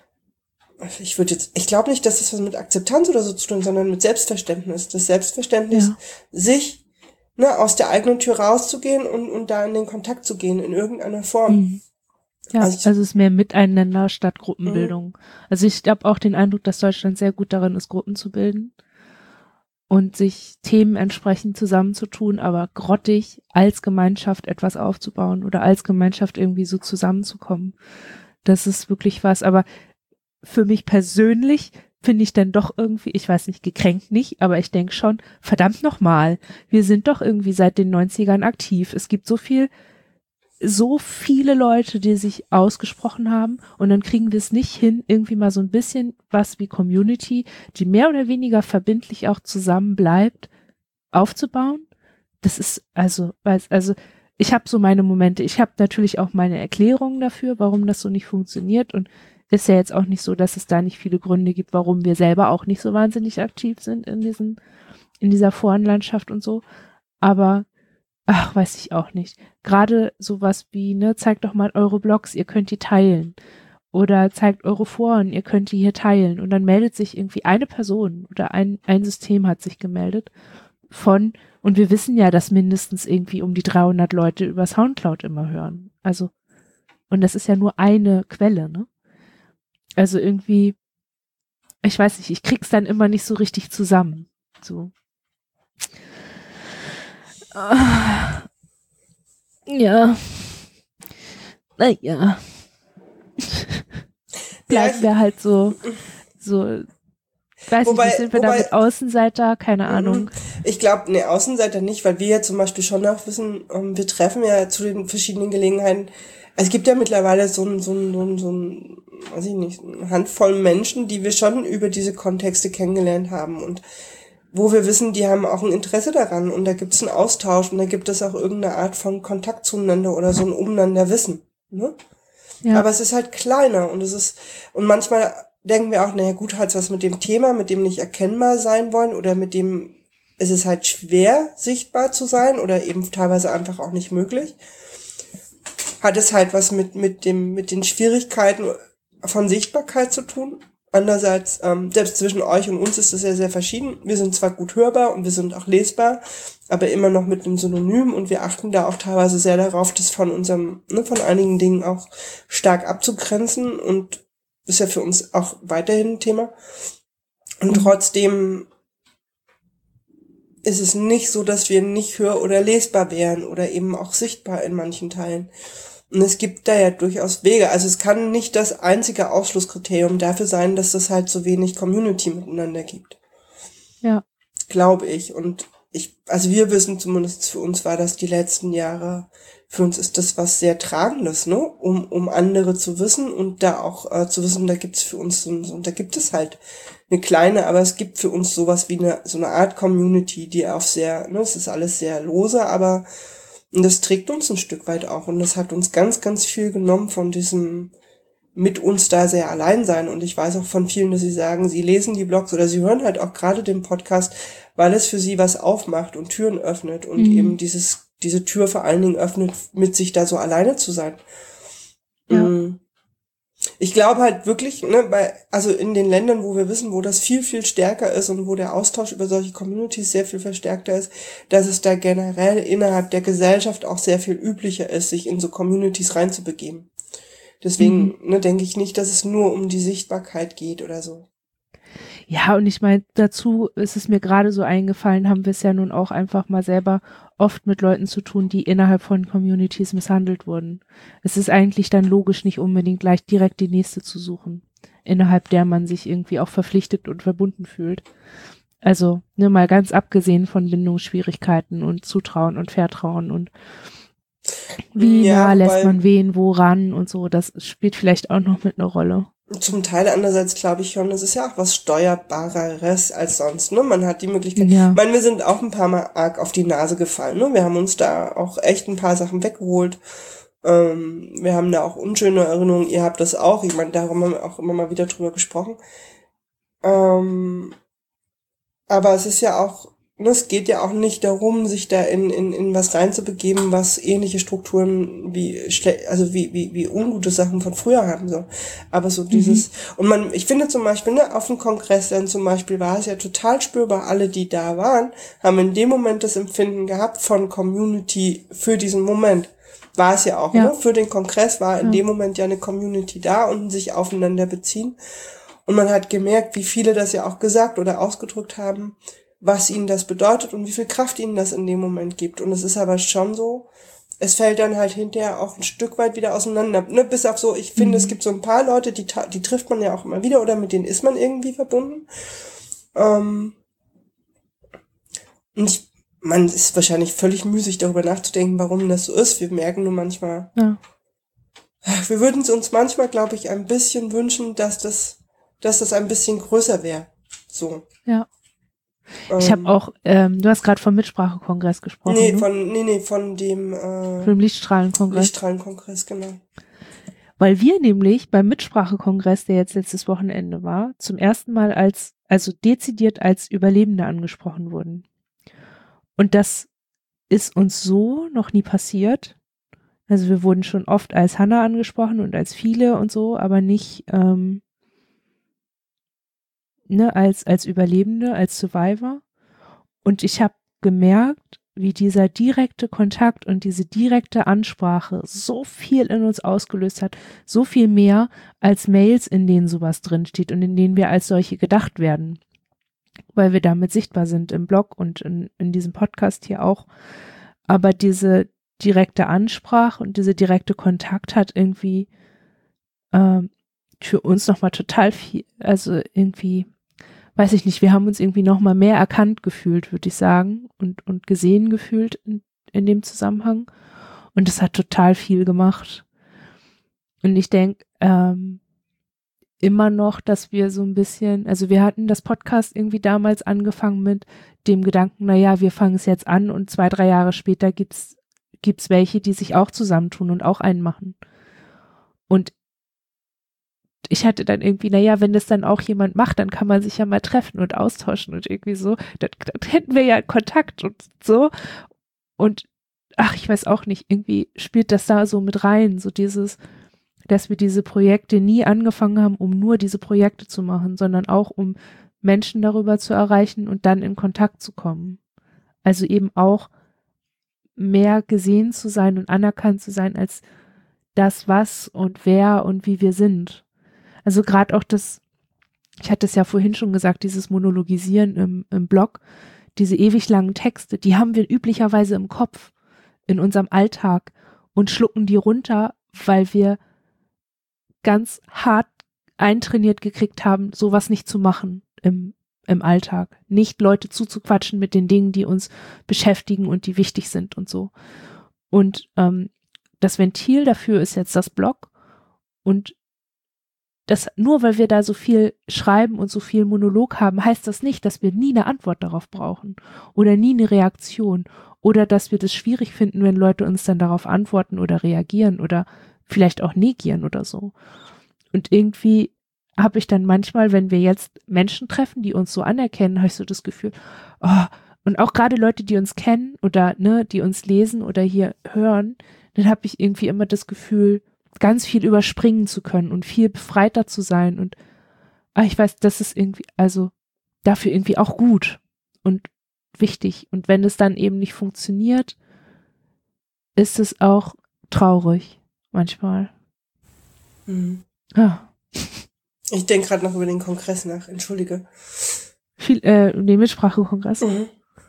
ich würde jetzt, ich glaube nicht, dass das was mit Akzeptanz oder so zu tun, sondern mit Selbstverständnis. Das Selbstverständnis, Ja. sich, ne, aus der eigenen Tür rauszugehen und, und da in den Kontakt zu gehen, in irgendeiner Form. Mhm. Ja, Also ich- also es ist mehr Miteinander statt Gruppenbildung. Mhm. Also ich habe auch den Eindruck, dass Deutschland sehr gut darin ist, Gruppen zu bilden und sich Themen entsprechend zusammenzutun, aber grottig als Gemeinschaft etwas aufzubauen oder als Gemeinschaft irgendwie so zusammenzukommen. Das ist wirklich was, aber für mich persönlich finde ich dann doch irgendwie, ich weiß nicht, gekränkt nicht, aber ich denke schon, verdammt nochmal, wir sind doch irgendwie seit den neunzigern aktiv. Es gibt so viel, so viele Leute, die sich ausgesprochen haben und dann kriegen wir es nicht hin, irgendwie mal so ein bisschen was wie Community, die mehr oder weniger verbindlich auch zusammen bleibt, aufzubauen. Das ist also, also ich habe so meine Momente. Ich habe natürlich auch meine Erklärungen dafür, warum das so nicht funktioniert und ist ja jetzt auch nicht so, dass es da nicht viele Gründe gibt, warum wir selber auch nicht so wahnsinnig aktiv sind in diesen, in dieser Forenlandschaft und so. Aber ach, weiß ich auch nicht. Gerade sowas wie, ne, zeigt doch mal eure Blogs, ihr könnt die teilen. Oder zeigt eure Foren, ihr könnt die hier teilen. Und dann meldet sich irgendwie eine Person oder ein, ein System hat sich gemeldet von, und wir wissen ja, dass mindestens irgendwie um die dreihundert Leute über Soundcloud immer hören. Also, und das ist ja nur eine Quelle, ne? Also irgendwie, ich weiß nicht, ich krieg's dann immer nicht so richtig zusammen. So. Ah, ja. Naja. Bleiben Ja, wir halt so, so, weiß Wobei- ich nicht, sind wir wobei- damit Außenseiter? Keine Ahnung. Ich glaube, ne, Außenseiter nicht, weil wir ja zum Beispiel schon auch wissen, ähm, wir treffen ja zu den verschiedenen Gelegenheiten. Es gibt ja mittlerweile so ein, so ein, so ein, so ein, weiß ich nicht, eine Handvoll Menschen, die wir schon über diese Kontexte kennengelernt haben und wo wir wissen, die haben auch ein Interesse daran und da gibt es einen Austausch und da gibt es auch irgendeine Art von Kontakt zueinander oder so ein Umeinander Wissen, ne? Ja. Aber es ist halt kleiner und es ist, und manchmal denken wir auch, naja gut, hat's was mit dem Thema, mit dem nicht erkennbar sein wollen oder mit dem ist es halt schwer sichtbar zu sein oder eben teilweise einfach auch nicht möglich. hat es halt was mit, mit dem, mit den Schwierigkeiten von Sichtbarkeit zu tun. Andererseits, ähm, selbst zwischen euch und uns ist es ja sehr verschieden. Wir sind zwar gut hörbar und wir sind auch lesbar, aber immer noch mit einem Synonym und wir achten da auch teilweise sehr darauf, das von unserem, ne, von einigen Dingen auch stark abzugrenzen und ist ja für uns auch weiterhin ein Thema. Und trotzdem ist es nicht so, dass wir nicht hör- oder lesbar wären oder eben auch sichtbar in manchen Teilen. Und es gibt da ja durchaus Wege. Also es kann nicht das einzige Ausschlusskriterium dafür sein, dass es halt so wenig Community miteinander gibt. Ja. Glaube ich. Und ich, also wir wissen zumindest, für uns war das die letzten Jahre, für uns ist das was sehr Tragendes, ne? Um, um andere zu wissen und da auch äh, zu wissen, da gibt's für uns so, so, da gibt es halt eine kleine, aber es gibt für uns sowas wie eine, so eine Art Community, die auf sehr, ne, es ist alles sehr lose, aber und das trägt uns ein Stück weit auch. Und das hat uns ganz, ganz viel genommen von diesem mit uns da sehr allein sein. Und ich weiß auch von vielen, dass sie sagen, sie lesen die Blogs oder sie hören halt auch gerade den Podcast, weil es für sie was aufmacht und Türen öffnet und mhm. eben dieses diese Tür vor allen Dingen öffnet, mit sich da so alleine zu sein. Ja. Ich glaube halt wirklich, ne, bei, also in den Ländern, wo wir wissen, wo das viel, viel stärker ist und wo der Austausch über solche Communities sehr viel verstärkter ist, dass es da generell innerhalb der Gesellschaft auch sehr viel üblicher ist, sich in so Communities reinzubegeben. Deswegen, mhm. ne, denke ich nicht, dass es nur um die Sichtbarkeit geht oder so. Ja, und ich meine, dazu ist es mir gerade so eingefallen, haben wir es ja nun auch einfach mal selber oft mit Leuten zu tun, die innerhalb von Communities misshandelt wurden. Es ist eigentlich dann logisch, nicht unbedingt gleich direkt die nächste zu suchen, innerhalb der man sich irgendwie auch verpflichtet und verbunden fühlt. Also, ne, mal ganz abgesehen von Bindungsschwierigkeiten und Zutrauen und Vertrauen und wie ja, nah lässt man wen woran und so, das spielt vielleicht auch noch mit einer Rolle. Zum Teil andererseits glaube ich schon, es ist ja auch was Steuerbareres als sonst, ne? Man hat die Möglichkeit, ja. ich meine, wir sind auch ein paar Mal arg auf die Nase gefallen, ne? Wir haben uns da auch echt ein paar Sachen weggeholt. Ähm, wir haben da auch unschöne Erinnerungen, ihr habt das auch, ich meine, darum haben wir auch immer mal wieder drüber gesprochen. Ähm, aber es ist ja auch, ne, es geht ja auch nicht darum, sich da in, in, in was reinzubegeben, was ähnliche Strukturen wie, schle- also wie, wie, wie ungute Sachen von früher haben soll. Aber so dieses, mhm. und man, ich finde zum Beispiel, ne, auf dem Kongress dann zum Beispiel war es ja total spürbar, alle, die da waren, haben in dem Moment das Empfinden gehabt von Community für diesen Moment. War es ja auch, ja. ne? Für den Kongress war in ja. dem Moment ja eine Community da und sich aufeinander beziehen. Und man hat gemerkt, wie viele das ja auch gesagt oder ausgedrückt haben, was ihnen das bedeutet und wie viel Kraft ihnen das in dem Moment gibt. Und es ist aber schon so, es fällt dann halt hinterher auch ein Stück weit wieder auseinander. Ne? Bis auf so, ich finde, mhm. es gibt so ein paar Leute, die, die trifft man ja auch immer wieder oder mit denen ist man irgendwie verbunden. Ähm und ich, man ist wahrscheinlich völlig müßig, darüber nachzudenken, warum das so ist. Wir merken nur manchmal, ja. wir würden es uns manchmal, glaube ich, ein bisschen wünschen, dass das, dass das ein bisschen größer wäre. So. Ja. Ich habe auch, ähm, du hast gerade vom Mitsprachekongress gesprochen. Nee, ne? von, nee, nee, von dem, äh, von dem Lichtstrahlenkongress. Lichtstrahlenkongress, genau. Weil wir nämlich beim Mitsprachekongress, der jetzt letztes Wochenende war, zum ersten Mal als, also dezidiert als Überlebende angesprochen wurden. Und das ist uns so noch nie passiert. Also wir wurden schon oft als Hannah angesprochen und als viele und so, aber nicht, ähm, ne, als, als Überlebende, als Survivor. Und ich habe gemerkt, wie dieser direkte Kontakt und diese direkte Ansprache so viel in uns ausgelöst hat, so viel mehr als Mails, in denen sowas drinsteht und in denen wir als solche gedacht werden, weil wir damit sichtbar sind im Blog und in, in diesem Podcast hier auch. Aber diese direkte Ansprache und diese direkte Kontakt hat irgendwie ähm, für uns nochmal total viel, also irgendwie weiß ich nicht, wir haben uns irgendwie noch mal mehr erkannt gefühlt, würde ich sagen, und, und gesehen gefühlt in, in dem Zusammenhang. Und das hat total viel gemacht. Und ich denke ähm, immer noch, dass wir so ein bisschen, also wir hatten das Podcast irgendwie damals angefangen mit dem Gedanken, naja, wir fangen es jetzt an und zwei, drei Jahre später gibt's gibt's welche, die sich auch zusammentun und auch einen machen. Und ich hatte dann irgendwie, naja, wenn das dann auch jemand macht, dann kann man sich ja mal treffen und austauschen und irgendwie so, dann, dann hätten wir ja Kontakt und so. Und ach, ich weiß auch nicht, irgendwie spielt das da so mit rein, so dieses, dass wir diese Projekte nie angefangen haben, um nur diese Projekte zu machen, sondern auch um Menschen darüber zu erreichen und dann in Kontakt zu kommen. Also eben auch mehr gesehen zu sein und anerkannt zu sein als das, was und wer und wie wir sind. Also gerade auch das, ich hatte es ja vorhin schon gesagt, dieses Monologisieren im, im Blog, diese ewig langen Texte, die haben wir üblicherweise im Kopf, in unserem Alltag und schlucken die runter, weil wir ganz hart eintrainiert gekriegt haben, sowas nicht zu machen im, im Alltag. Nicht Leute zuzuquatschen mit den Dingen, die uns beschäftigen und die wichtig sind und so. Und ähm, das Ventil dafür ist jetzt das Blog und das, nur weil wir da so viel schreiben und so viel Monolog haben, heißt das nicht, dass wir nie eine Antwort darauf brauchen oder nie eine Reaktion oder dass wir das schwierig finden, wenn Leute uns dann darauf antworten oder reagieren oder vielleicht auch negieren oder so. Und irgendwie habe ich dann manchmal, wenn wir jetzt Menschen treffen, die uns so anerkennen, habe ich so das Gefühl, oh, und auch gerade Leute, die uns kennen oder ne, die uns lesen oder hier hören, dann habe ich irgendwie immer das Gefühl, ganz viel überspringen zu können und viel befreiter zu sein und ah, ich weiß, das ist irgendwie, also dafür irgendwie auch gut und wichtig. Und wenn es dann eben nicht funktioniert, ist es auch traurig manchmal. Mhm. Ah. Ich denke gerade noch über den Kongress nach, entschuldige. Viel, äh, den Mitsprachekongress. Mhm.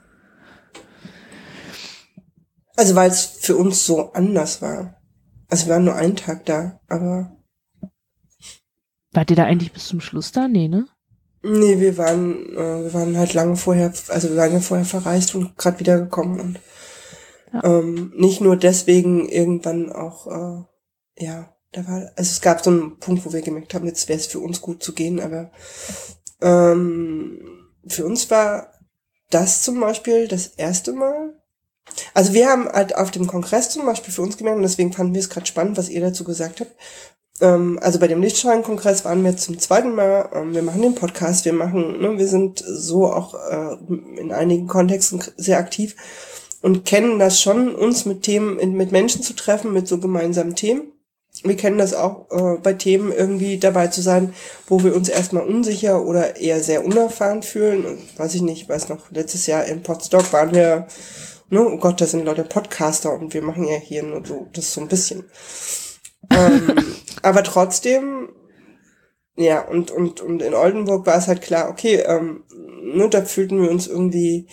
Also weil es für uns so anders war. Also wir waren nur einen Tag da, aber... Wart ihr da eigentlich bis zum Schluss da? Nee, ne? Nee, wir waren, äh, wir waren halt lange vorher, also wir waren ja vorher verreist und gerade wiedergekommen und ja. ähm, nicht nur deswegen irgendwann auch, äh, ja, da war, also es gab so einen Punkt, wo wir gemerkt haben, jetzt wäre es für uns gut zu gehen, aber ähm, für uns war das zum Beispiel das erste Mal. Also wir haben halt auf dem Kongress zum Beispiel für uns gemerkt, und deswegen fanden wir es gerade spannend, was ihr dazu gesagt habt. Ähm, also bei dem Lichtschein-Kongress waren wir zum zweiten Mal, ähm, wir machen den Podcast, wir machen, ne, wir sind so auch äh, in einigen Kontexten sehr aktiv und kennen das schon, uns mit Themen, mit Menschen zu treffen, mit so gemeinsamen Themen. Wir kennen das auch äh, bei Themen irgendwie dabei zu sein, wo wir uns erstmal unsicher oder eher sehr unerfahren fühlen. Und weiß ich nicht, ich weiß noch, letztes Jahr in Potsdok waren wir, ne, oh Gott, da sind Leute Podcaster und wir machen ja hier nur so, das so ein bisschen. ähm, aber trotzdem, ja, und, und, und in Oldenburg war es halt klar, okay, ähm, ne, da fühlten wir uns irgendwie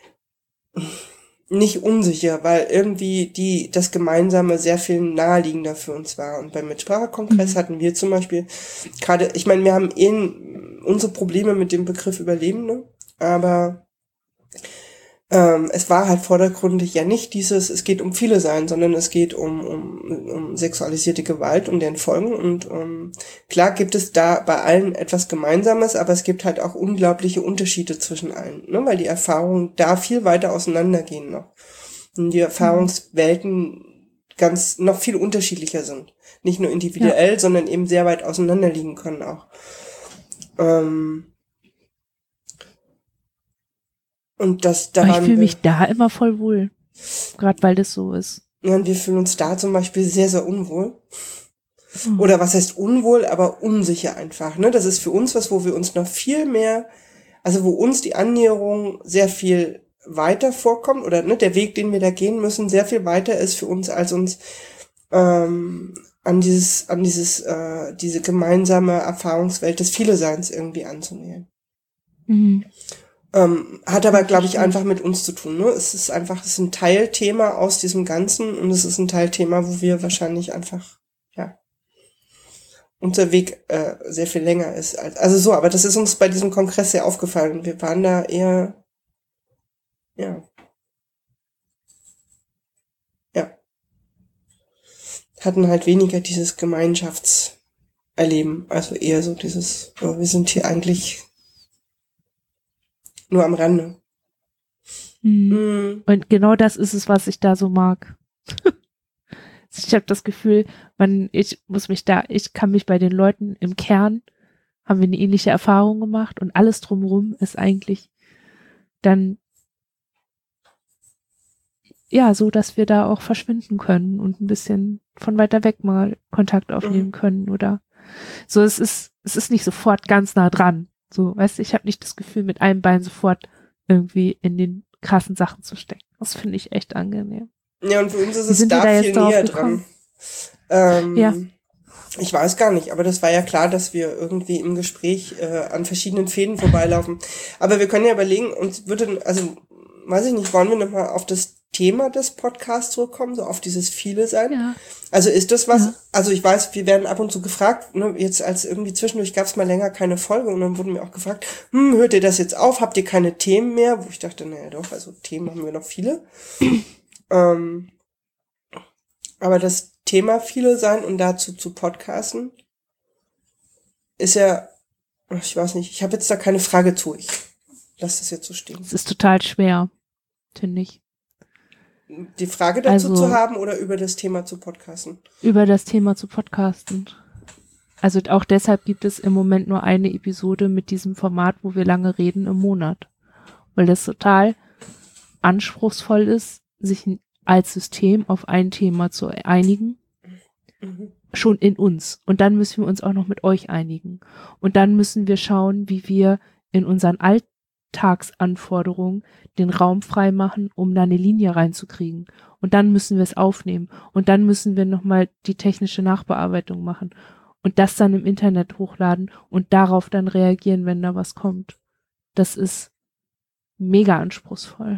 nicht unsicher, weil irgendwie die, das Gemeinsame sehr viel naheliegender für uns war. Und beim Mitsprachekongress mhm. hatten wir zum Beispiel gerade, ich meine, wir haben eh unsere Probleme mit dem Begriff Überlebende, aber Ähm, es war halt vordergründig ja nicht dieses, es geht um viele sein, sondern es geht um, um, um sexualisierte Gewalt und deren Folgen und um, klar gibt es da bei allen etwas Gemeinsames, aber es gibt halt auch unglaubliche Unterschiede zwischen allen, ne, weil die Erfahrungen da viel weiter auseinandergehen noch und die Erfahrungswelten ganz noch viel unterschiedlicher sind, nicht nur individuell, ja. sondern eben sehr weit auseinander liegen können auch. Ähm, Und das, da ich fühle mich da immer voll wohl. Gerade weil das so ist. Ja, und wir fühlen uns da zum Beispiel sehr, sehr unwohl. Mhm. Oder was heißt unwohl, aber unsicher einfach. Ne? Das ist für uns was, wo wir uns noch viel mehr, also wo uns die Annäherung sehr viel weiter vorkommt oder ne, der Weg, den wir da gehen müssen, sehr viel weiter ist für uns, als uns ähm, an dieses, an dieses, äh, diese gemeinsame Erfahrungswelt des Viele-Seins irgendwie anzunähern. Mhm. Ähm, hat aber, glaube ich, einfach mit uns zu tun. Ne? Es ist einfach, es ist ein Teilthema aus diesem Ganzen und es ist ein Teilthema, wo wir wahrscheinlich einfach, ja, unser Weg äh, sehr viel länger ist. Als, also so, aber das ist uns bei diesem Kongress sehr aufgefallen. Wir waren da eher, ja, ja, hatten halt weniger dieses Gemeinschaftserleben, also eher so dieses, oh, wir sind hier eigentlich nur am Rande. Mhm. Mhm. Und genau das ist es, was ich da so mag. Ich habe das Gefühl, man, ich muss mich da, ich kann mich bei den Leuten im Kern, haben wir eine ähnliche Erfahrung gemacht und alles drumherum ist eigentlich dann ja, so, dass wir da auch verschwinden können und ein bisschen von weiter weg mal Kontakt aufnehmen Mhm. können oder so. Es ist, es ist nicht sofort ganz nah dran. So, weißt du, ich habe nicht das Gefühl, mit einem Bein sofort irgendwie in den krassen Sachen zu stecken. Das finde ich echt angenehm. Ja, und für uns ist Wie es sind wir da da viel jetzt drauf näher gekommen? dran. Ähm, Ja. Ich weiß gar nicht, aber das war ja klar, dass wir irgendwie im Gespräch äh, an verschiedenen Fäden vorbeilaufen. Aber wir können ja überlegen, uns würde, also, weiß ich nicht, wollen wir nochmal auf das Thema des Podcasts zurückkommen, so auf dieses Viele sein? Ja. Also ist das was, Ja. also ich weiß, wir werden ab und zu gefragt, ne, jetzt als irgendwie zwischendurch gab es mal länger keine Folge und dann wurden wir auch gefragt, hm, hört ihr das jetzt auf, habt ihr keine Themen mehr? Wo ich dachte, naja doch, also Themen haben wir noch viele. ähm, aber das Thema Viele sein und dazu zu podcasten ist ja, ich weiß nicht, ich habe jetzt da keine Frage zu, ich lasse das jetzt so stehen. Es ist total schwer, finde ich. Die Frage dazu Also- zu haben oder über das Thema zu podcasten? Über das Thema zu podcasten. Also auch deshalb gibt es im Moment nur eine Episode mit diesem Format, wo wir lange reden, im Monat. Weil das total anspruchsvoll ist, sich als System auf ein Thema zu einigen. Mhm. Schon in uns. Und dann müssen wir uns auch noch mit euch einigen. Und dann müssen wir schauen, wie wir in unseren Alltagsanforderungen den Raum frei machen, um da eine Linie reinzukriegen. Und dann müssen wir es aufnehmen. Und dann müssen wir nochmal die technische Nachbearbeitung machen. Und das dann im Internet hochladen und darauf dann reagieren, wenn da was kommt. Das ist mega anspruchsvoll.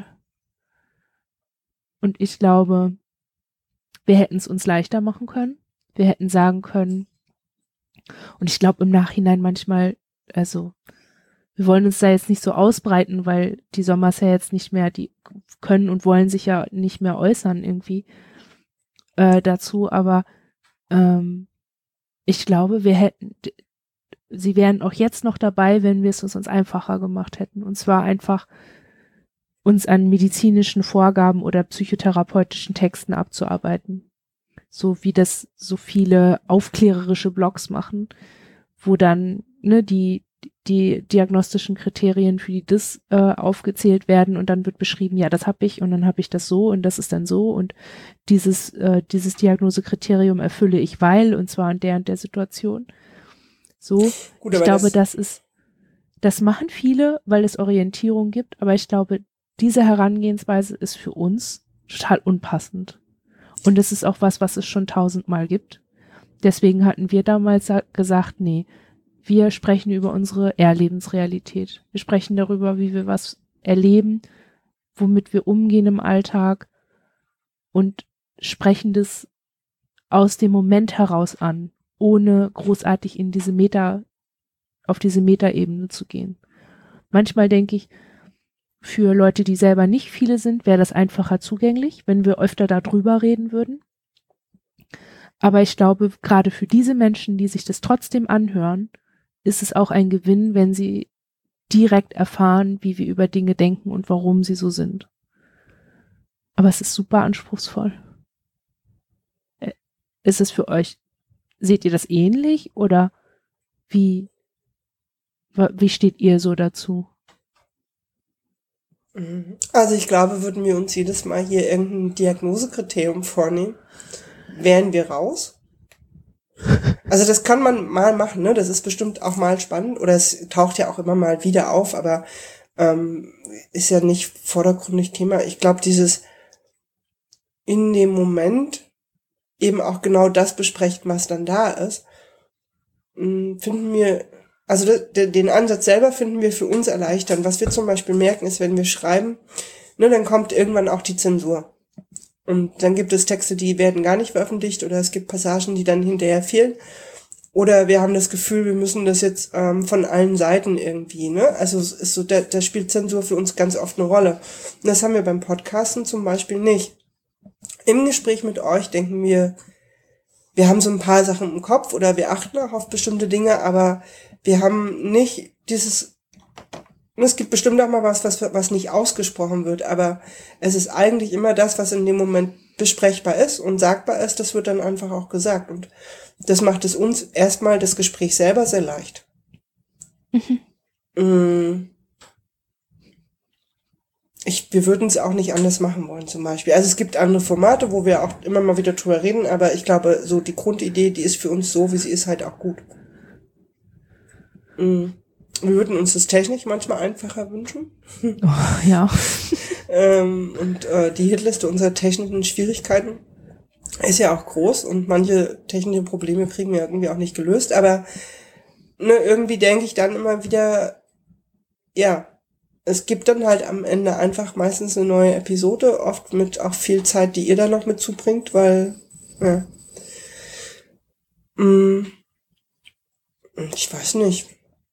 Und ich glaube, wir hätten es uns leichter machen können. Wir hätten sagen können, und ich glaube im Nachhinein manchmal, also wir wollen uns da jetzt nicht so ausbreiten, weil die Sommers ja jetzt nicht mehr, die können und wollen sich ja nicht mehr äußern irgendwie äh, dazu, aber ähm, ich glaube, wir hätten, sie wären auch jetzt noch dabei, wenn wir es uns einfacher gemacht hätten. Und zwar einfach uns an medizinischen Vorgaben oder psychotherapeutischen Texten abzuarbeiten. So wie das so viele aufklärerische Blogs machen, wo dann ne, die, die diagnostischen Kriterien für die D I S äh, aufgezählt werden und dann wird beschrieben, ja, das habe ich und dann habe ich das so und das ist dann so und dieses, äh, dieses Diagnosekriterium erfülle ich, weil und zwar in der und der Situation. So, Gut, ich aber glaube, das, das ist, das machen viele, weil es Orientierung gibt, aber ich glaube, diese Herangehensweise ist für uns total unpassend. Und es ist auch was, was es schon tausendmal gibt. Deswegen hatten wir damals gesagt, nee, wir sprechen über unsere Erlebensrealität. Wir sprechen darüber, wie wir was erleben, womit wir umgehen im Alltag und sprechen das aus dem Moment heraus an, ohne großartig in diese Meta, auf diese Metaebene zu gehen. Manchmal denke ich, für Leute, die selber nicht viele sind, wäre das einfacher zugänglich, wenn wir öfter darüber reden würden. Aber ich glaube, gerade für diese Menschen, die sich das trotzdem anhören, ist es auch ein Gewinn, wenn sie direkt erfahren, wie wir über Dinge denken und warum sie so sind. Aber es ist super anspruchsvoll. Ist es für euch, seht ihr das ähnlich oder wie, wie steht ihr so dazu? also ich glaube, würden wir uns jedes Mal hier irgendein Diagnosekriterium vornehmen, wären wir raus. Also das kann man mal machen, ne? Das ist bestimmt auch mal spannend oder es taucht ja auch immer mal wieder auf, aber ähm, ist ja nicht vordergründig Thema. Ich glaube, dieses in dem Moment eben auch genau das besprechen, was dann da ist, mh, finden wir, also de, den Ansatz selber finden wir für uns erleichternd. Was wir zum Beispiel merken, ist, wenn wir schreiben, ne, dann kommt irgendwann auch die Zensur. Und dann gibt es Texte, die werden gar nicht veröffentlicht oder es gibt Passagen, die dann hinterher fehlen. Oder wir haben das Gefühl, wir müssen das jetzt ähm, von allen Seiten irgendwie, ne? Also es ist so, da, da spielt Zensur für uns ganz oft eine Rolle. Und das haben wir beim Podcasten zum Beispiel nicht. Im Gespräch mit euch denken wir, wir haben so ein paar Sachen im Kopf oder wir achten auch auf bestimmte Dinge, aber wir haben nicht dieses, es gibt bestimmt auch mal was, was, was nicht ausgesprochen wird, aber es ist eigentlich immer das, was in dem Moment besprechbar ist und sagbar ist, das wird dann einfach auch gesagt. Und das macht es uns erstmal das Gespräch selber sehr leicht. Mhm. ich, wir würden es auch nicht anders machen wollen zum Beispiel. Also es gibt andere Formate, wo wir auch immer mal wieder drüber reden, aber ich glaube, so die Grundidee, die ist für uns so, wie sie ist, halt auch gut. Mhm. Wir würden uns das technisch manchmal einfacher wünschen. Oh, ja. ähm, und äh, die Hitliste unserer technischen Schwierigkeiten ist ja auch groß und manche technische Probleme kriegen wir irgendwie auch nicht gelöst, aber ne, irgendwie denke ich dann immer wieder, ja, es gibt dann halt am Ende einfach meistens eine neue Episode, oft mit auch viel Zeit, die ihr da noch mit zubringt, weil, ja, mm, ich weiß nicht.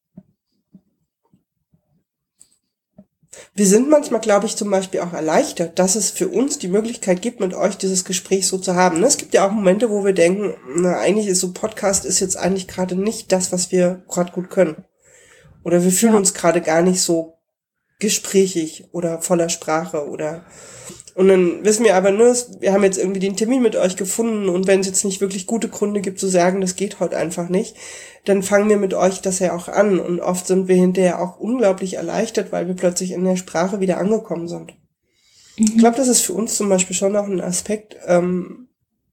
Wir sind manchmal, glaube ich, zum Beispiel auch erleichtert, dass es für uns die Möglichkeit gibt, mit euch dieses Gespräch so zu haben. Es gibt ja auch Momente, wo wir denken, na, eigentlich ist so Podcast ist jetzt eigentlich gerade nicht das, was wir gerade gut können. Oder wir fühlen Ja. uns gerade gar nicht so gesprächig oder voller Sprache oder und dann wissen wir aber nur, wir haben jetzt irgendwie den Termin mit euch gefunden und wenn es jetzt nicht wirklich gute Gründe gibt zu sagen, das geht heute einfach nicht, dann fangen wir mit euch das ja auch an und oft sind wir hinterher auch unglaublich erleichtert, weil wir plötzlich in der Sprache wieder angekommen sind. Mhm. Ich glaube, das ist für uns zum Beispiel schon auch ein Aspekt, ähm,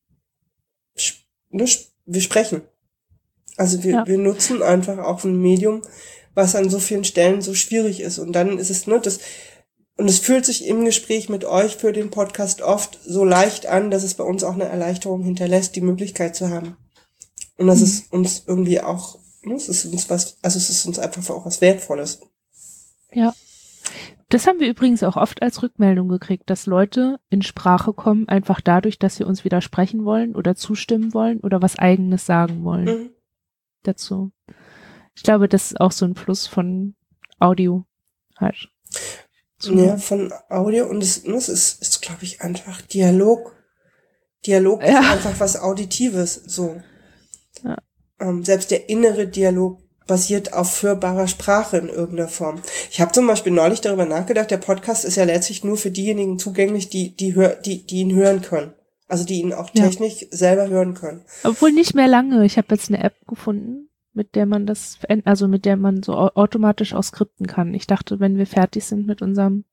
ne, wir sprechen. Also wir, ja. wir nutzen einfach auch ein Medium, was an so vielen Stellen so schwierig ist. Und dann ist es, ne, das, und es fühlt sich im Gespräch mit euch für den Podcast oft so leicht an, dass es bei uns auch eine Erleichterung hinterlässt, die Möglichkeit zu haben. Und das mhm. ist uns irgendwie auch, ne, es ist uns was, also es ist uns einfach auch was Wertvolles. Ja. Das haben wir übrigens auch oft als Rückmeldung gekriegt, dass Leute in Sprache kommen, einfach dadurch, dass sie uns widersprechen wollen oder zustimmen wollen oder was Eigenes sagen wollen mhm. dazu. Ich glaube, das ist auch so ein Plus von Audio halt. So. Ja, von Audio und es, es ist, ist glaube ich, einfach Dialog. Dialog ja. ist einfach was Auditives, so. Ja. Ähm, selbst der innere Dialog basiert auf hörbarer Sprache in irgendeiner Form. Ich habe zum Beispiel neulich darüber nachgedacht, der Podcast ist ja letztlich nur für diejenigen zugänglich, die, die, hör, die, die ihn hören können. Also die ihn auch technisch ja. selber hören können. Obwohl nicht mehr lange. Ich habe jetzt eine App gefunden, mit der man das, also mit der man so automatisch auch skripten kann. Ich dachte, wenn wir fertig sind mit unserem,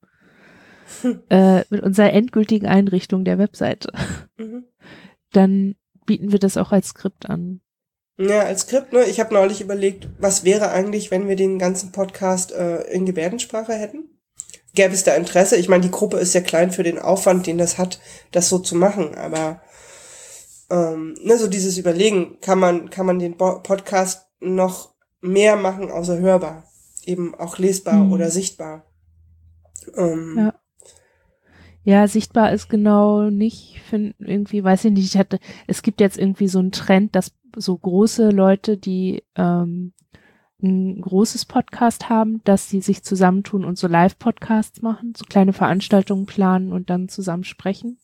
hm. äh, mit unserer endgültigen Einrichtung der Webseite, mhm. dann bieten wir das auch als Skript an. Ja, als Skript, ne? Ich habe neulich überlegt, was wäre eigentlich, wenn wir den ganzen Podcast äh, in Gebärdensprache hätten? Gäbe es da Interesse? Ich meine, die Gruppe ist sehr klein für den Aufwand, den das hat, das so zu machen, aber ähm, ne, so dieses Überlegen, kann man, kann man den Bo- Podcast noch mehr machen, außer hörbar. Eben auch lesbar mhm. oder sichtbar. Ähm, ja. ja, sichtbar ist genau nicht, find, irgendwie, weiß ich nicht, ich hatte, es gibt jetzt irgendwie so einen Trend, dass so große Leute, die ähm, ein großes Podcast haben, dass sie sich zusammentun und so Live-Podcasts machen, so kleine Veranstaltungen planen und dann zusammen sprechen.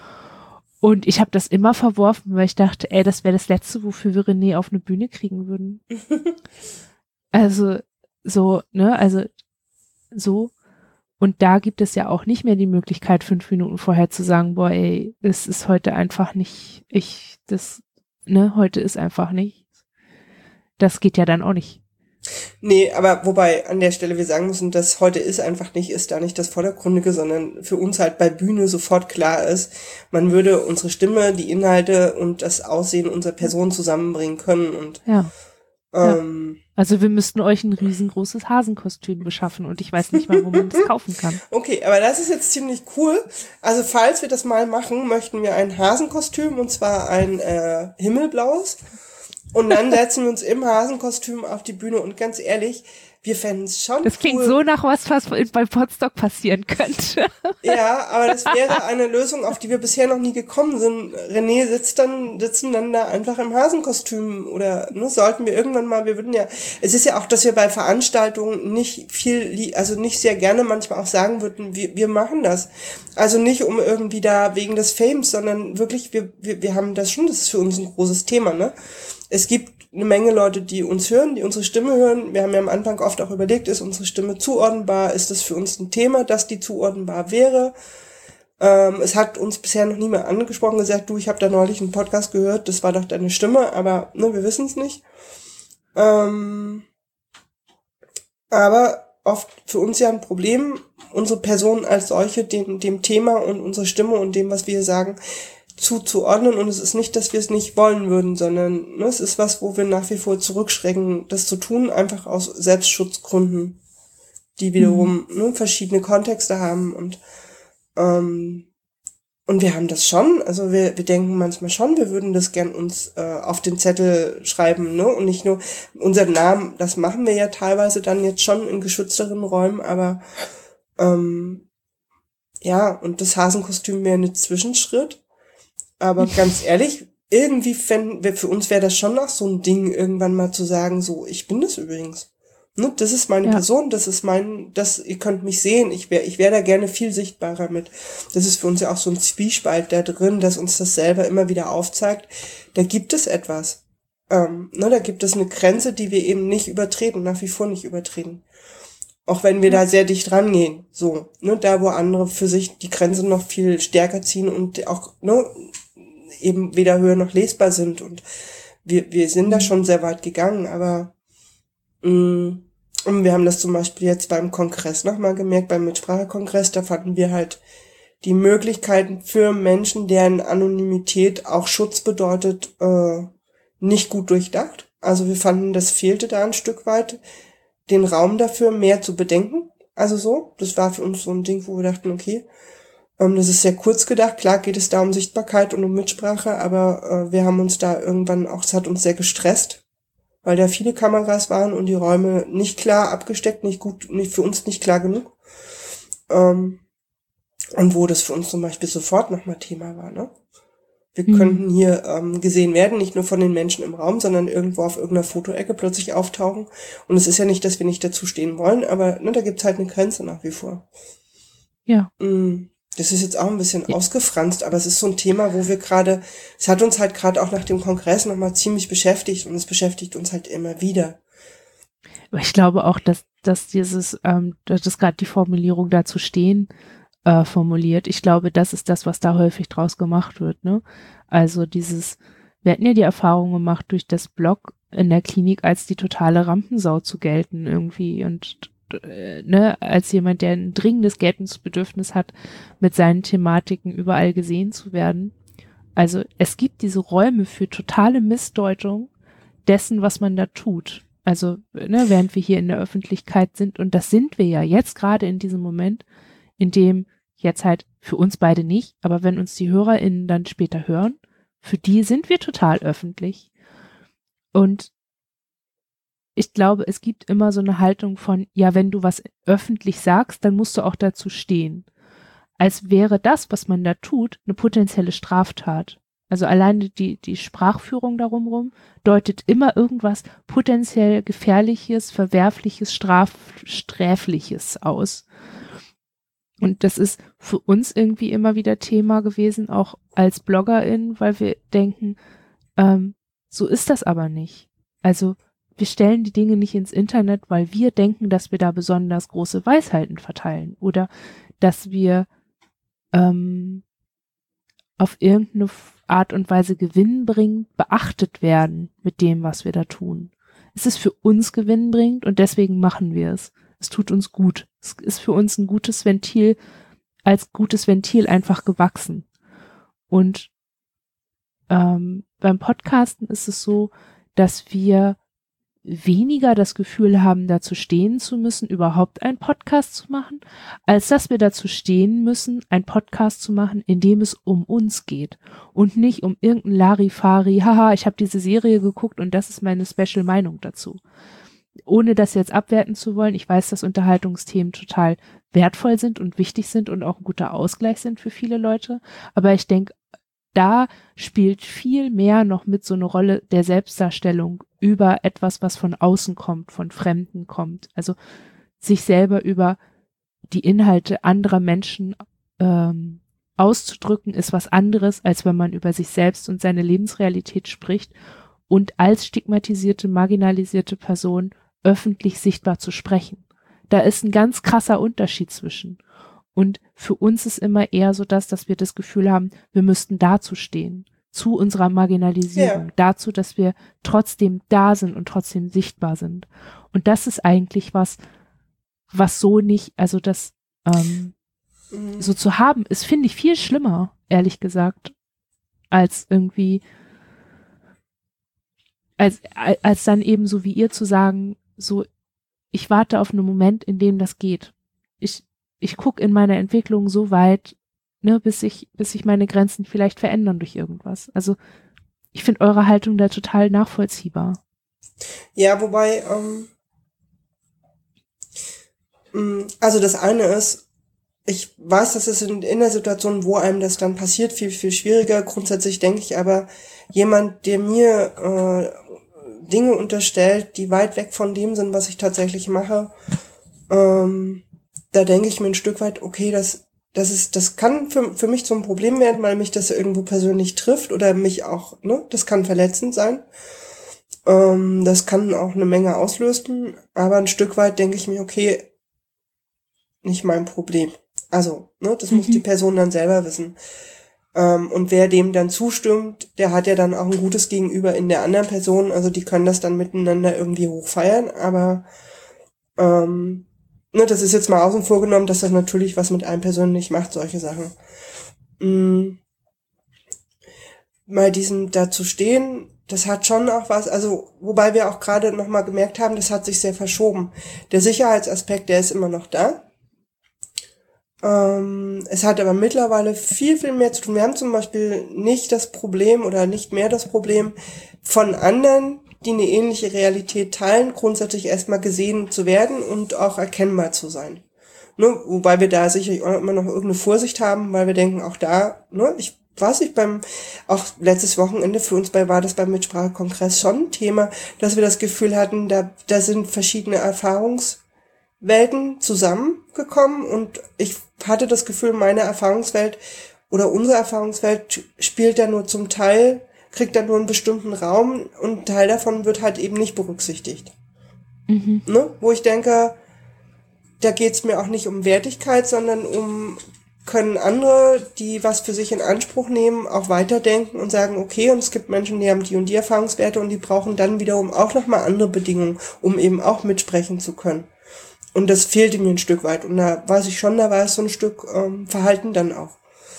Und ich habe das immer verworfen, weil ich dachte, ey, das wäre das Letzte, wofür wir René auf eine Bühne kriegen würden. Also so, ne, also so. Und da gibt es ja auch nicht mehr die Möglichkeit, fünf Minuten vorher zu sagen, boah, ey, es ist heute einfach nicht, ich, das, ne, heute ist einfach nicht. Das geht ja dann auch nicht. Nee, aber wobei an der Stelle wir sagen müssen, dass heute ist einfach nicht, ist da nicht das Vordergründige, sondern für uns halt bei Bühne sofort klar ist, man würde unsere Stimme, die Inhalte und das Aussehen unserer Person zusammenbringen können und ja. Ähm, ja. Also wir müssten euch ein riesengroßes Hasenkostüm beschaffen und ich weiß nicht mal, wo man das kaufen kann. Okay, aber das ist jetzt ziemlich cool. Also falls wir das mal machen, möchten wir ein Hasenkostüm und zwar ein äh, himmelblaues. Und dann setzen wir uns im Hasenkostüm auf die Bühne und ganz ehrlich, wir fänden es schon Das klingt cool. so nach was, was bei Podstock passieren könnte. Ja, aber das wäre eine Lösung, auf die wir bisher noch nie gekommen sind. René sitzt dann, sitzen dann da einfach im Hasenkostüm oder ne, sollten wir irgendwann mal, wir würden ja, es ist ja auch, dass wir bei Veranstaltungen nicht viel, also nicht sehr gerne manchmal auch sagen würden, wir, wir machen das. Also nicht um irgendwie da wegen des Fames, sondern wirklich, wir, wir, wir haben das schon, das ist für uns ein großes Thema, ne? Es gibt eine Menge Leute, die uns hören, die unsere Stimme hören. Wir haben ja am Anfang oft auch überlegt, ist unsere Stimme zuordnenbar? Ist das für uns ein Thema, dass die zuordnenbar wäre? Ähm, es hat uns bisher noch niemand angesprochen, gesagt, du, ich habe da neulich einen Podcast gehört, das war doch deine Stimme, aber ne, wir wissen es nicht. Ähm, aber oft für uns ja ein Problem, unsere Person als solche dem, dem Thema und unserer Stimme und dem, was wir sagen, zuzuordnen. Und es ist nicht, dass wir es nicht wollen würden, sondern ne, es ist was, wo wir nach wie vor zurückschrecken, das zu tun, einfach aus Selbstschutzgründen, die wiederum mhm. ne, verschiedene Kontexte haben. Und ähm, und wir haben das schon, also wir wir denken manchmal schon, wir würden das gern uns äh, auf den Zettel schreiben, ne, und nicht nur unseren Namen, das machen wir ja teilweise dann jetzt schon in geschützteren Räumen, aber ähm, ja, und das Hasenkostüm wäre ein Zwischenschritt, aber ganz ehrlich, irgendwie fänden, für uns wäre das schon noch so ein Ding, irgendwann mal zu sagen, so, ich bin das übrigens. Ne, das ist meine ja. Person, das ist mein, das, ihr könnt mich sehen, ich wäre ich wäre da gerne viel sichtbarer mit. Das ist für uns ja auch so ein Zwiespalt da drin, dass uns das selber immer wieder aufzeigt, da gibt es etwas. Ähm, ne, da gibt es eine Grenze, die wir eben nicht übertreten, nach wie vor nicht übertreten. Auch wenn wir ja. da sehr dicht rangehen, so, ne, da wo andere für sich die Grenze noch viel stärker ziehen und auch, ne, eben weder höher noch lesbar sind und wir, wir sind da schon sehr weit gegangen, aber und wir haben das zum Beispiel jetzt beim Kongress nochmal gemerkt, beim Mitsprachekongress, da fanden wir halt die Möglichkeiten für Menschen, deren Anonymität auch Schutz bedeutet, äh, nicht gut durchdacht. Also wir fanden, das fehlte da ein Stück weit, den Raum dafür mehr zu bedenken. Also so, das war für uns so ein Ding, wo wir dachten, okay, ähm, das ist sehr kurz gedacht. Klar geht es da um Sichtbarkeit und um Mitsprache, aber äh, wir haben uns da irgendwann auch, es hat uns sehr gestresst, weil da viele Kameras waren und die Räume nicht klar abgesteckt, nicht gut, nicht für uns nicht klar genug. Ähm, und wo das für uns zum Beispiel sofort nochmal Thema war, ne? Wir mhm. könnten hier ähm, gesehen werden, nicht nur von den Menschen im Raum, sondern irgendwo auf irgendeiner Fotoecke plötzlich auftauchen. Und es ist ja nicht, dass wir nicht dazu stehen wollen, aber ne, da gibt's halt eine Grenze nach wie vor. Ja. Mhm. Das ist jetzt auch ein bisschen ja. ausgefranst, aber es ist so ein Thema, wo wir gerade, es hat uns halt gerade auch nach dem Kongress nochmal ziemlich beschäftigt und es beschäftigt uns halt immer wieder. Aber ich glaube auch, dass, dass dieses, ähm, dass das gerade die Formulierung dazu stehen, äh, formuliert. Ich glaube, das ist das, was da häufig draus gemacht wird, ne? Also dieses, wir hatten ja die Erfahrung gemacht, durch das Blog in der Klinik als die totale Rampensau zu gelten irgendwie und ne, als jemand, der ein dringendes Geltungsbedürfnis hat, mit seinen Thematiken überall gesehen zu werden. Also es gibt diese Räume für totale Missdeutung dessen, was man da tut. Also ne, während wir hier in der Öffentlichkeit sind, und das sind wir ja jetzt gerade in diesem Moment, in dem jetzt halt für uns beide nicht, aber wenn uns die HörerInnen dann später hören, für die sind wir total öffentlich. Und ich glaube, es gibt immer so eine Haltung von, ja, wenn du was öffentlich sagst, dann musst du auch dazu stehen. Als wäre das, was man da tut, eine potenzielle Straftat. Also alleine die, die Sprachführung darum rum deutet immer irgendwas potenziell Gefährliches, Verwerfliches, Straf, Sträfliches aus. Und das ist für uns irgendwie immer wieder Thema gewesen, auch als BloggerIn, weil wir denken, ähm, so ist das aber nicht. Also wir stellen die Dinge nicht ins Internet, weil wir denken, dass wir da besonders große Weisheiten verteilen oder dass wir ähm, auf irgendeine Art und Weise gewinnbringend beachtet werden mit dem, was wir da tun. Es ist für uns gewinnbringend und deswegen machen wir es. Es tut uns gut. Es ist für uns ein gutes Ventil, als gutes Ventil einfach gewachsen. Und ähm, beim Podcasten ist es so, dass wir weniger das Gefühl haben, dazu stehen zu müssen, überhaupt einen Podcast zu machen, als dass wir dazu stehen müssen, einen Podcast zu machen, in dem es um uns geht und nicht um irgendein Larifari, haha, ich habe diese Serie geguckt und das ist meine Special Meinung dazu. Ohne das jetzt abwerten zu wollen, ich weiß, dass Unterhaltungsthemen total wertvoll sind und wichtig sind und auch ein guter Ausgleich sind für viele Leute, aber ich denke, da spielt viel mehr noch mit so eine Rolle der Selbstdarstellung über etwas, was von außen kommt, von Fremden kommt. Also sich selber über die Inhalte anderer Menschen ähm, auszudrücken, ist was anderes, als wenn man über sich selbst und seine Lebensrealität spricht und als stigmatisierte, marginalisierte Person öffentlich sichtbar zu sprechen. Da ist ein ganz krasser Unterschied zwischen. Und für uns ist immer eher so das, dass wir das Gefühl haben, wir müssten dazu stehen, zu unserer Marginalisierung, ja. dazu, dass wir trotzdem da sind und trotzdem sichtbar sind. Und das ist eigentlich was, was so nicht, also das ähm, mhm. so zu haben, ist, finde ich, viel schlimmer, ehrlich gesagt, als irgendwie, als, als dann eben so wie ihr zu sagen, so, ich warte auf einen Moment, in dem das geht. Ich, ich gucke in meiner Entwicklung so weit, ne, bis ich, bis sich meine Grenzen vielleicht verändern durch irgendwas. Also, ich finde eure Haltung da total nachvollziehbar. Ja, wobei, ähm, also das eine ist, ich weiß, dass es in, in der Situation, wo einem das dann passiert, viel, viel schwieriger. Grundsätzlich denke ich aber, jemand, der mir äh, Dinge unterstellt, die weit weg von dem sind, was ich tatsächlich mache, ähm, da denke ich mir ein Stück weit, okay, das, das ist, das kann für, für mich zum Problem werden, weil mich das irgendwo persönlich trifft oder mich auch, ne, das kann verletzend sein. Ähm, das kann auch eine Menge auslösen, aber ein Stück weit denke ich mir, okay, nicht mein Problem. Also, ne, das mhm. muss die Person dann selber wissen. Ähm, und wer dem dann zustimmt, der hat ja dann auch ein gutes Gegenüber in der anderen Person. Also die können das dann miteinander irgendwie hochfeiern. Aber ähm, ne, das ist jetzt mal außen vor genommen, dass das natürlich was mit einem persönlich macht, solche Sachen. Mhm. Mal diesem dazu stehen, das hat schon auch was, also wobei wir auch gerade nochmal gemerkt haben, das hat sich sehr verschoben. Der Sicherheitsaspekt, der ist immer noch da. Ähm, es hat aber mittlerweile viel, viel mehr zu tun. Wir haben zum Beispiel nicht das Problem oder nicht mehr das Problem, von anderen, die eine ähnliche Realität teilen, grundsätzlich erstmal gesehen zu werden und auch erkennbar zu sein. Ne? Wobei wir da sicherlich auch immer noch irgendeine Vorsicht haben, weil wir denken, auch da, ne, ich weiß nicht, beim, auch letztes Wochenende für uns bei, war das beim Mitsprachekongress schon ein Thema, dass wir das Gefühl hatten, da, da sind verschiedene Erfahrungswelten zusammengekommen und ich hatte das Gefühl, meine Erfahrungswelt oder unsere Erfahrungswelt spielt da nur zum Teil, kriegt da nur einen bestimmten Raum und ein Teil davon wird halt eben nicht berücksichtigt. Mhm. Ne? Wo ich denke, da geht's mir auch nicht um Wertigkeit, sondern um, können andere, die was für sich in Anspruch nehmen, auch weiterdenken und sagen, okay, und es gibt Menschen, die haben die und die Erfahrungswerte und die brauchen dann wiederum auch nochmal andere Bedingungen, um eben auch mitsprechen zu können. Und das fehlte mir ein Stück weit. Und da weiß ich schon, da war es so ein Stück ähm, Verhalten dann auch.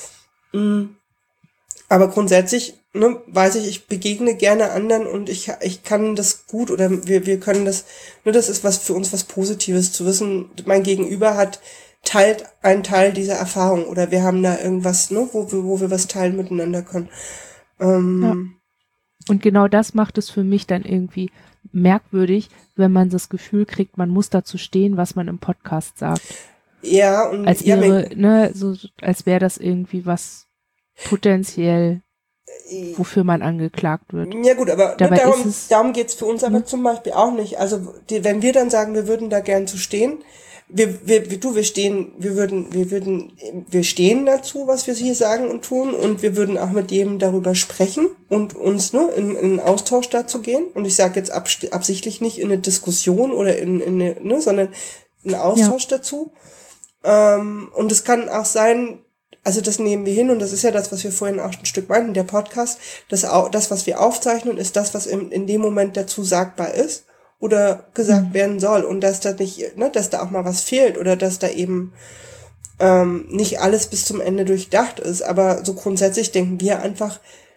Mhm. Aber grundsätzlich, ne, weiß ich, ich begegne gerne anderen und ich ich kann das gut oder wir wir können das, ne, das ist was für uns was Positives zu wissen, mein Gegenüber hat, teilt einen Teil dieser Erfahrung oder wir haben da irgendwas, ne, wo wir, wo wir was teilen miteinander können. Ähm, ja. Und genau das macht es für mich dann irgendwie merkwürdig, wenn man das Gefühl kriegt, man muss dazu stehen, was man im Podcast sagt. Ja, und als wäre, ja, ne, so, als wäre das irgendwie was potenziell, wofür man angeklagt wird. Ja gut, aber ne, darum, darum geht's für uns aber hm? zum Beispiel auch nicht. Also die, wenn wir dann sagen, wir würden da gern zu stehen, wir, wir, du, wir stehen, wir würden, wir würden, wir stehen dazu, was wir hier sagen und tun, und wir würden auch mit jedem darüber sprechen und uns ne, in, in einen Austausch dazu gehen. Und ich sage jetzt abs- absichtlich nicht in eine Diskussion oder in, in eine, ne, sondern einen Austausch ja. dazu. Ähm, und es kann auch sein, also das nehmen wir hin, und das ist ja das, was wir vorhin auch ein Stück meinten, der Podcast, das, das was wir aufzeichnen, ist das, was in, in dem Moment dazu sagbar ist oder gesagt mhm. werden soll, und dass da nicht, ne, dass da auch mal was fehlt oder dass da eben ähm, nicht alles bis zum Ende durchdacht ist, aber so grundsätzlich denken wir einfach,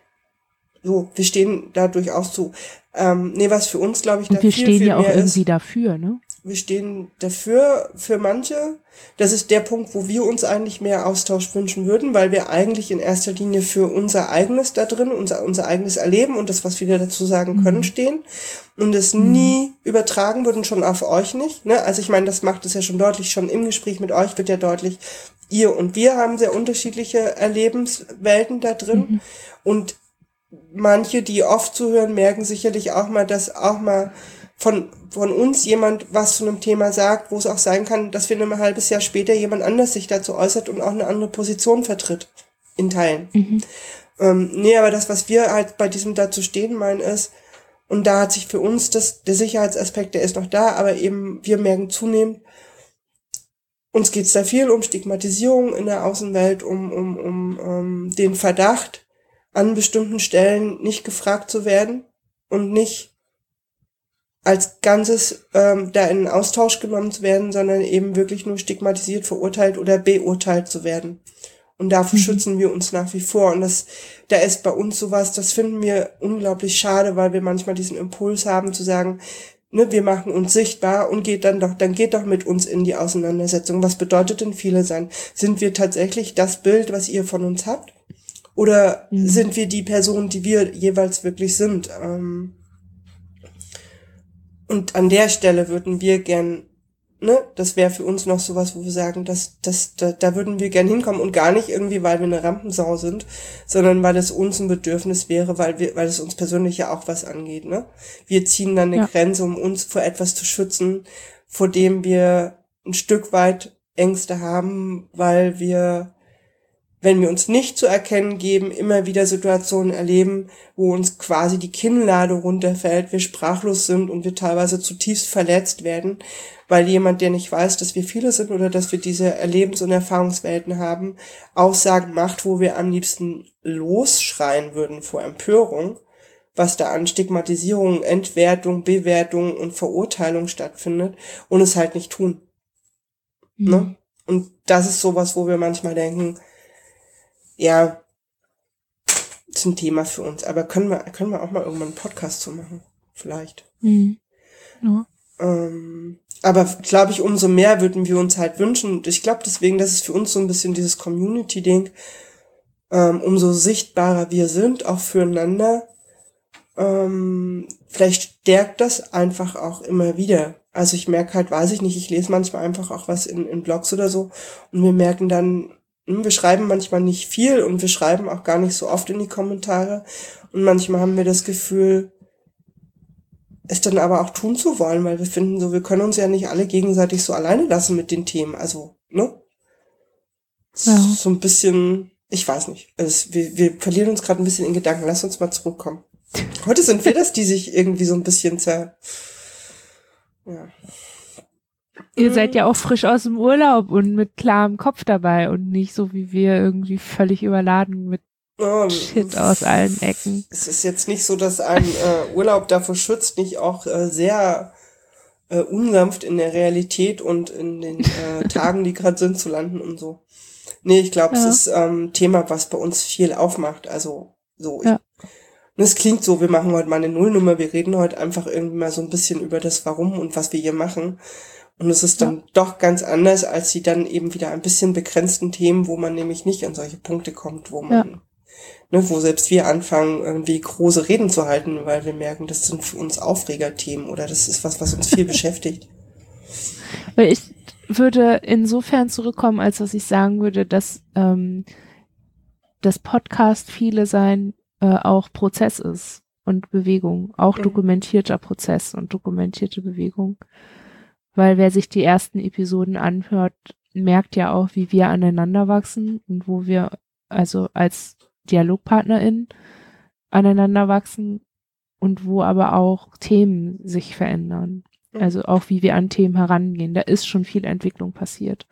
so, wir stehen da durchaus zu. Ähm, nee, was für uns, glaube ich, da und wir viel, stehen viel ja auch mehr irgendwie ist, dafür, ne? Wir stehen dafür, für manche. Das ist der Punkt, wo wir uns eigentlich mehr Austausch wünschen würden, weil wir eigentlich in erster Linie für unser eigenes da drin, unser, unser eigenes Erleben und das, was wir dazu sagen können, mhm. stehen. Und es mhm. nie übertragen würden, schon auf euch nicht. Ne? Also ich meine, das macht es ja schon deutlich, schon im Gespräch mit euch wird ja deutlich, ihr und wir haben sehr unterschiedliche Erlebenswelten da drin. Mhm. Und manche, die oft zuhören, merken sicherlich auch mal, dass auch mal von von uns jemand was zu einem Thema sagt, wo es auch sein kann, dass wir ein halbes Jahr später jemand anders sich dazu äußert und auch eine andere Position vertritt, in Teilen. Mhm. Ähm, nee, aber das, was wir halt bei diesem dazu stehen meinen, ist, und da hat sich für uns das, der Sicherheitsaspekt, der ist noch da, aber eben wir merken zunehmend, uns geht's da viel um Stigmatisierung in der Außenwelt, um um um, um den Verdacht, an bestimmten Stellen nicht gefragt zu werden und nicht als Ganzes ähm, da in Austausch genommen zu werden, sondern eben wirklich nur stigmatisiert, verurteilt oder beurteilt zu werden. Und dafür mhm. schützen wir uns nach wie vor. Und das, da ist bei uns sowas, das finden wir unglaublich schade, weil wir manchmal diesen Impuls haben zu sagen, ne, wir machen uns sichtbar und geht dann doch, dann geht doch mit uns in die Auseinandersetzung. Was bedeutet denn viele sein? Sind wir tatsächlich das Bild, was ihr von uns habt? Oder mhm. sind wir die Person, die wir jeweils wirklich sind? Ähm, und an der Stelle würden wir gern, ne, das wäre für uns noch sowas, wo wir sagen, dass, dass, da, da würden wir gern hinkommen und gar nicht irgendwie, weil wir eine Rampensau sind, sondern weil es uns ein Bedürfnis wäre, weil wir, weil es uns persönlich ja auch was angeht, ne? Wir ziehen dann eine ja. Grenze, um uns vor etwas zu schützen, vor dem wir ein Stück weit Ängste haben, weil wir, wenn wir uns nicht zu erkennen geben, immer wieder Situationen erleben, wo uns quasi die Kinnlade runterfällt, wir sprachlos sind und wir teilweise zutiefst verletzt werden, weil jemand, der nicht weiß, dass wir viele sind oder dass wir diese Erlebens- und Erfahrungswelten haben, Aussagen macht, wo wir am liebsten losschreien würden vor Empörung, was da an Stigmatisierung, Entwertung, Bewertung und Verurteilung stattfindet und es halt nicht tun. Mhm. Ne? Und das ist sowas, wo wir manchmal denken, ja, ist ein Thema für uns. Aber können wir, können wir auch mal irgendwann einen Podcast zu machen? Vielleicht. Mhm. Ja. Ähm, aber glaube ich, umso mehr würden wir uns halt wünschen. Und ich glaube deswegen, das ist für uns so ein bisschen dieses Community-Ding. Ähm, umso sichtbarer wir sind, auch füreinander. Ähm, vielleicht stärkt das einfach auch immer wieder. Also ich merke halt, weiß ich nicht, ich lese manchmal einfach auch was in, in Blogs oder so. Und wir merken dann, wir schreiben manchmal nicht viel und wir schreiben auch gar nicht so oft in die Kommentare. Und manchmal haben wir das Gefühl, es dann aber auch tun zu wollen, weil wir finden so, wir können uns ja nicht alle gegenseitig so alleine lassen mit den Themen. Also, ne? Ja. So ein bisschen, ich weiß nicht. Also wir, wir verlieren uns gerade ein bisschen in Gedanken. Lass uns mal zurückkommen. Heute sind wir das, die sich irgendwie so ein bisschen zer... Ja. Ihr seid ja auch frisch aus dem Urlaub und mit klarem Kopf dabei und nicht so wie wir irgendwie völlig überladen mit oh, Shit aus allen Ecken. Es ist jetzt nicht so, dass ein äh, Urlaub davor schützt, nicht auch äh, sehr äh, unsanft in der Realität und in den äh, Tagen, die gerade sind, zu landen und so. Nee, ich glaube, ja. es ist ähm, Thema, was bei uns viel aufmacht. Also so. Ich, ja. Und es klingt so, wir machen heute mal eine Nullnummer, wir reden heute einfach irgendwie mal so ein bisschen über das Warum und was wir hier machen. Und es ist dann ja. doch ganz anders als die dann eben wieder ein bisschen begrenzten Themen, wo man nämlich nicht an solche Punkte kommt, wo man, ja. ne, wo selbst wir anfangen, irgendwie große Reden zu halten, weil wir merken, das sind für uns Aufregerthemen oder das ist was, was uns viel beschäftigt. Weil ich würde insofern zurückkommen, als dass ich sagen würde, dass ähm, das Podcast viele sein äh, auch Prozess ist und Bewegung, auch mhm. dokumentierter Prozess und dokumentierte Bewegung. Weil wer sich die ersten Episoden anhört, merkt ja auch, wie wir aneinander wachsen und wo wir also als DialogpartnerInnen aneinander wachsen und wo aber auch Themen sich verändern. Mhm. Also auch wie wir an Themen herangehen. Da ist schon viel Entwicklung passiert.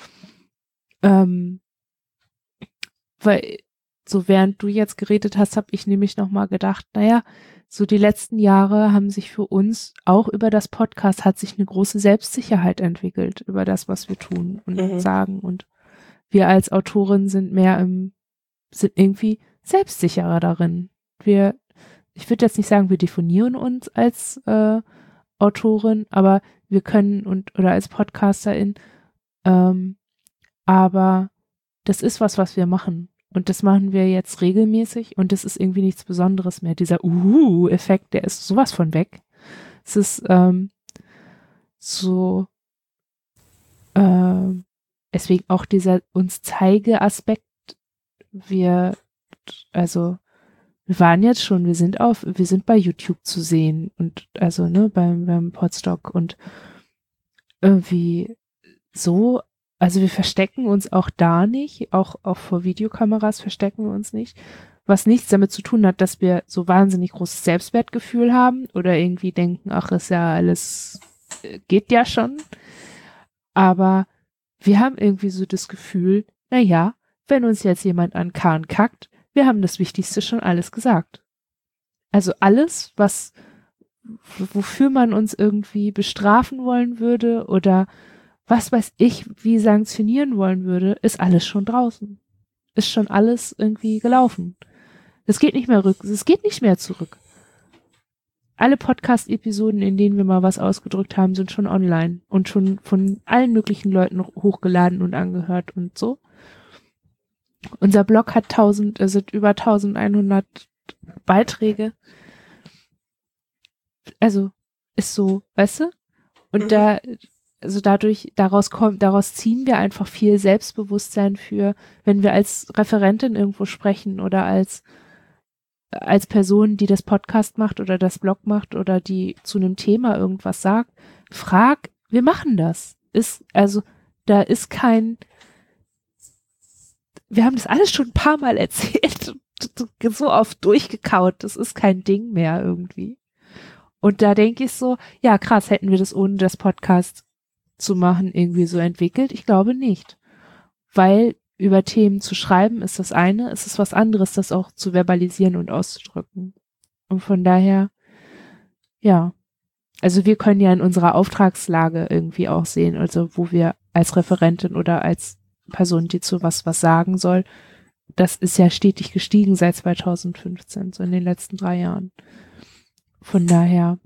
Ähm, weil so während du jetzt geredet hast, habe ich nämlich nochmal gedacht, naja, so die letzten Jahre haben sich für uns, auch über das Podcast, hat sich eine große Selbstsicherheit entwickelt über das, was wir tun und mhm. sagen. Und wir als Autorin sind mehr im, sind irgendwie selbstsicherer darin. Wir, ich würde jetzt nicht sagen, wir definieren uns als äh, Autorin, aber wir können und oder als Podcasterin, ähm, aber das ist was, was wir machen. Und das machen wir jetzt regelmäßig und das ist irgendwie nichts Besonderes mehr. Dieser Uhu-Effekt, der ist sowas von weg. Es ist ähm, so, äh, deswegen auch dieser uns Zeige-Aspekt. Wir, also, wir waren jetzt schon, wir sind auf, wir sind bei YouTube zu sehen und also, ne, beim, beim Podstock und irgendwie so. Also wir verstecken uns auch da nicht, auch, auch vor Videokameras verstecken wir uns nicht, was nichts damit zu tun hat, dass wir so wahnsinnig großes Selbstwertgefühl haben oder irgendwie denken, ach, ist ja alles, geht ja schon. Aber wir haben irgendwie so das Gefühl, na ja, wenn uns jetzt jemand an Kahn kackt, wir haben das Wichtigste schon alles gesagt. Also alles, was, wofür man uns irgendwie bestrafen wollen würde oder was weiß ich, wie sanktionieren wollen würde, ist alles schon draußen. Ist schon alles irgendwie gelaufen. Es geht nicht mehr rück, es geht nicht mehr zurück. Alle Podcast-Episoden, in denen wir mal was ausgedrückt haben, sind schon online und schon von allen möglichen Leuten hochgeladen und angehört und so. Unser Blog hat tausend, es sind über eintausendeinhundert Beiträge. Also, ist so, weißt du? Und mhm. da, also dadurch, daraus kommt, daraus ziehen wir einfach viel Selbstbewusstsein für, wenn wir als Referentin irgendwo sprechen oder als, als Person, die das Podcast macht oder das Blog macht oder die zu einem Thema irgendwas sagt, frag, wir machen das. Ist, also, da ist kein, wir haben das alles schon ein paar Mal erzählt, so oft durchgekaut, das ist kein Ding mehr irgendwie. Und da denke ich so, ja krass, hätten wir das ohne das Podcast zu machen irgendwie so entwickelt? Ich glaube nicht. Weil über Themen zu schreiben ist das eine, es ist was anderes, das auch zu verbalisieren und auszudrücken. Und von daher, ja, also wir können ja in unserer Auftragslage irgendwie auch sehen, also wo wir als Referentin oder als Person, die zu was was sagen soll, das ist ja stetig gestiegen seit zweitausendfünfzehn, so in den letzten drei Jahren. Von daher,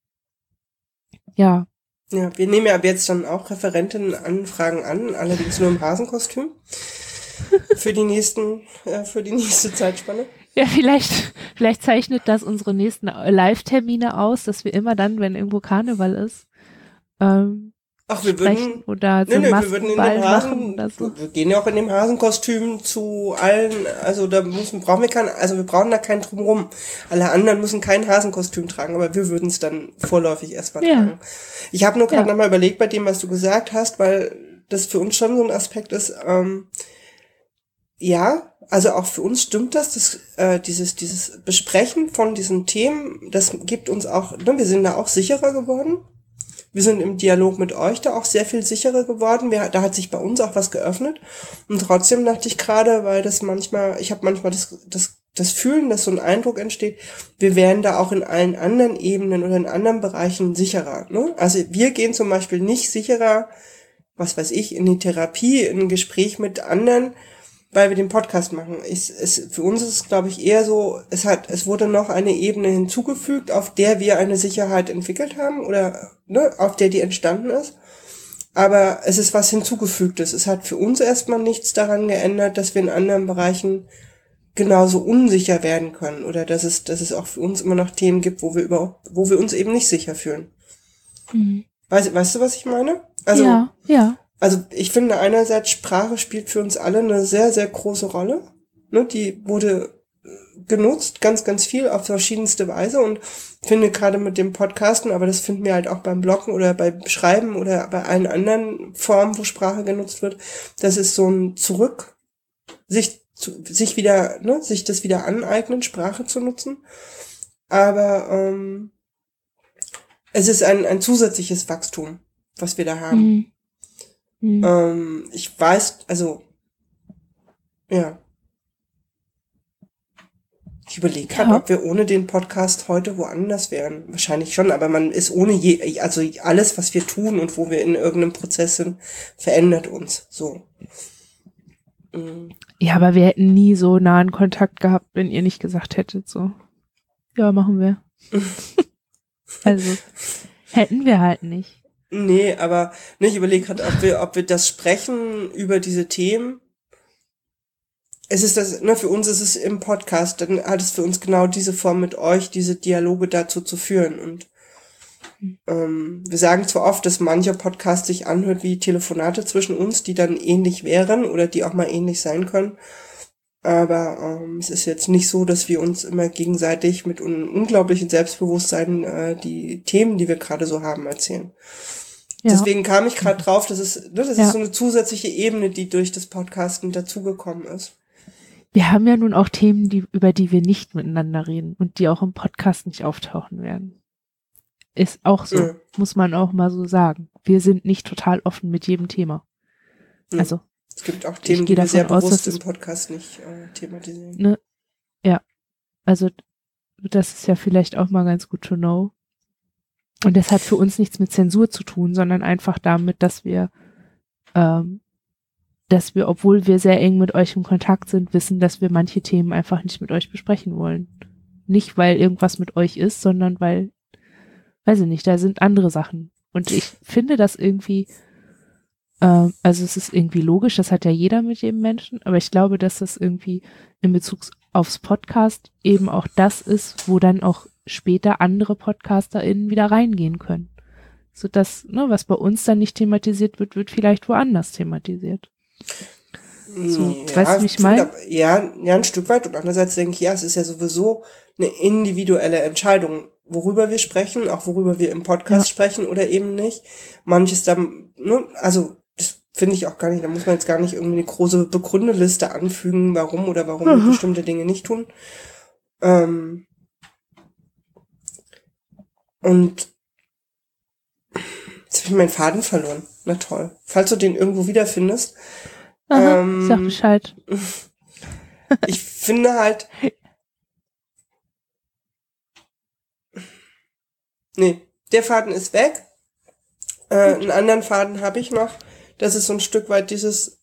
ja. Ja, wir nehmen ja ab jetzt dann auch Referentinnenanfragen an, allerdings nur im Hasenkostüm. Für die nächsten, äh, für die nächste Zeitspanne. Ja, vielleicht, vielleicht zeichnet das unsere nächsten Live-Termine aus, dass wir immer dann, wenn irgendwo Karneval ist, ähm, Ach, wir würden, oder so nö, nö, wir würden in dem Hasen, oder so. Wir gehen ja auch in dem Hasenkostüm zu allen, also da müssen, brauchen wir kein, also wir brauchen da keinen drumrum. Alle anderen müssen kein Hasenkostüm tragen, aber wir würden es dann vorläufig erstmal ja. tragen. Ich habe nur gerade ja. nochmal überlegt bei dem, was du gesagt hast, weil das für uns schon so ein Aspekt ist, ähm, ja, also auch für uns stimmt das, das äh, dieses dieses Besprechen von diesen Themen, das gibt uns auch, ne, wir sind da auch sicherer geworden. Wir sind im Dialog mit euch da auch sehr viel sicherer geworden. Wir, da hat sich bei uns auch was geöffnet. Und trotzdem dachte ich gerade, weil das manchmal, ich habe manchmal das, das, das Fühlen, dass so ein Eindruck entsteht, wir wären da auch in allen anderen Ebenen oder in anderen Bereichen sicherer. Ne? Also wir gehen zum Beispiel nicht sicherer, was weiß ich, in die Therapie, in ein Gespräch mit anderen, weil wir den Podcast machen. Ich, es, für uns ist es, glaube ich, eher so, es hat, es wurde noch eine Ebene hinzugefügt, auf der wir eine Sicherheit entwickelt haben oder ne, auf der die entstanden ist. Aber es ist was Hinzugefügtes. Es hat für uns erstmal nichts daran geändert, dass wir in anderen Bereichen genauso unsicher werden können oder dass es, dass es auch für uns immer noch Themen gibt, wo wir über, wo wir uns eben nicht sicher fühlen. Mhm. Weißt, weißt du, was ich meine? Also, ja, ja. Also ich finde einerseits, Sprache spielt für uns alle eine sehr, sehr große Rolle. Ne, die wurde genutzt, ganz, ganz viel auf verschiedenste Weise und finde gerade mit dem Podcasten, aber das finden wir halt auch beim Bloggen oder beim Schreiben oder bei allen anderen Formen, wo Sprache genutzt wird, das ist so ein Zurück, sich, zu, sich wieder, ne, sich das wieder aneignen, Sprache zu nutzen. Aber ähm, es ist ein, ein zusätzliches Wachstum, was wir da haben. Mhm. Mhm. Ähm, ich weiß, also, ja. Ich überlege gerade, ja. ob wir ohne den Podcast heute woanders wären. Wahrscheinlich schon, aber man ist ohne je, also alles, was wir tun und wo wir in irgendeinem Prozess sind, verändert uns, so. Mhm. Ja, aber wir hätten nie so nahen Kontakt gehabt, wenn ihr nicht gesagt hättet, so. Ja, machen wir. Also, hätten wir halt nicht. Nee, aber ne, ich überlege gerade, ob wir, ob wir das sprechen über diese Themen. Es ist das, ne, für uns ist es im Podcast, dann hat es für uns genau diese Form mit euch, diese Dialoge dazu zu führen. Und ähm, wir sagen zwar oft, dass mancher Podcast sich anhört wie Telefonate zwischen uns, die dann ähnlich wären oder die auch mal ähnlich sein können. Aber ähm, es ist jetzt nicht so, dass wir uns immer gegenseitig mit einem unglaublichen Selbstbewusstsein äh, die Themen, die wir gerade so haben, erzählen. Ja. Deswegen kam ich gerade drauf, dass es, ne, das ja. ist so eine zusätzliche Ebene, die durch das Podcasten dazugekommen ist. Wir haben ja nun auch Themen, die, über die wir nicht miteinander reden und die auch im Podcast nicht auftauchen werden. Ist auch so, ja. muss man auch mal so sagen. Wir sind nicht total offen mit jedem Thema. Ja. Also es gibt auch Themen, die wir sehr bewusst im Podcast nicht äh, thematisieren. Ne, ja, also das ist ja vielleicht auch mal ganz gut to know. Und das hat für uns nichts mit Zensur zu tun, sondern einfach damit, dass wir, ähm, dass wir, obwohl wir sehr eng mit euch im Kontakt sind, wissen, dass wir manche Themen einfach nicht mit euch besprechen wollen. Nicht, weil irgendwas mit euch ist, sondern weil, weiß ich nicht, da sind andere Sachen. Und ich finde das irgendwie, ähm, also es ist irgendwie logisch, das hat ja jeder mit jedem Menschen, aber ich glaube, dass das irgendwie in Bezug aufs Podcast eben auch das ist, wo dann auch später andere PodcasterInnen wieder reingehen können. So dass, ne, was bei uns dann nicht thematisiert wird, wird vielleicht woanders thematisiert. So, ja, weißt du, wie ich meine? Ja, ja, ein Stück weit. Und andererseits denke ich, ja, es ist ja sowieso eine individuelle Entscheidung, worüber wir sprechen, auch worüber wir im Podcast ja. sprechen oder eben nicht. Manches dann, ne, also das finde ich auch gar nicht, da muss man jetzt gar nicht irgendwie eine große Begründeliste anfügen, warum oder warum mhm. wir bestimmte Dinge nicht tun. Ähm, und jetzt habe ich meinen Faden verloren. Na toll. Falls du den irgendwo wiederfindest. Aha, ähm, sag Bescheid. Ich finde halt, nee, der Faden ist weg. Äh, einen anderen Faden habe ich noch. Das ist so ein Stück weit dieses,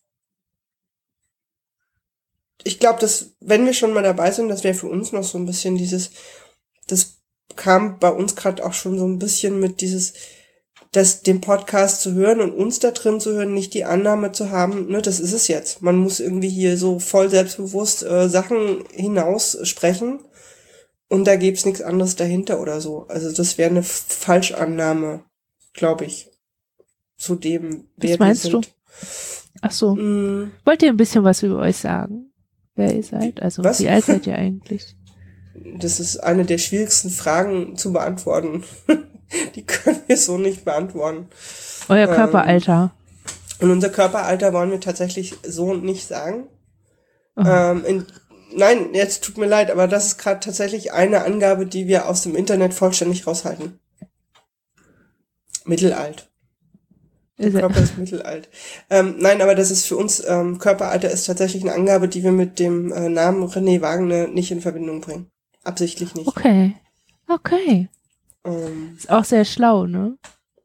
ich glaube, dass, wenn wir schon mal dabei sind, das wäre für uns noch so ein bisschen dieses, das kam bei uns gerade auch schon so ein bisschen mit dieses, das, den Podcast zu hören und uns da drin zu hören, nicht die Annahme zu haben, ne, das ist es jetzt. Man muss irgendwie hier so voll selbstbewusst äh, Sachen hinaus sprechen und da gibt's nichts anderes dahinter oder so. Also das wäre eine Falschannahme, glaube ich, zu dem, wer was meinst wir sind. Du? Ach so. Mm. Wollt ihr ein bisschen was über euch sagen? Wer ihr seid? Also was? Wie alt seid ihr eigentlich? Das ist eine der schwierigsten Fragen zu beantworten. Die können wir so nicht beantworten. Euer Körperalter. Ähm, und unser Körperalter wollen wir tatsächlich so nicht sagen. Oh. Ähm, in, nein, jetzt tut mir leid, aber das ist gerade tatsächlich eine Angabe, die wir aus dem Internet vollständig raushalten. Mittelalt. Der Körper ist mittelalt. Ähm, nein, aber das ist für uns, ähm, Körperalter ist tatsächlich eine Angabe, die wir mit dem äh, Namen René Wagner nicht in Verbindung bringen. Absichtlich nicht. Okay. Okay. Ist auch sehr schlau, ne?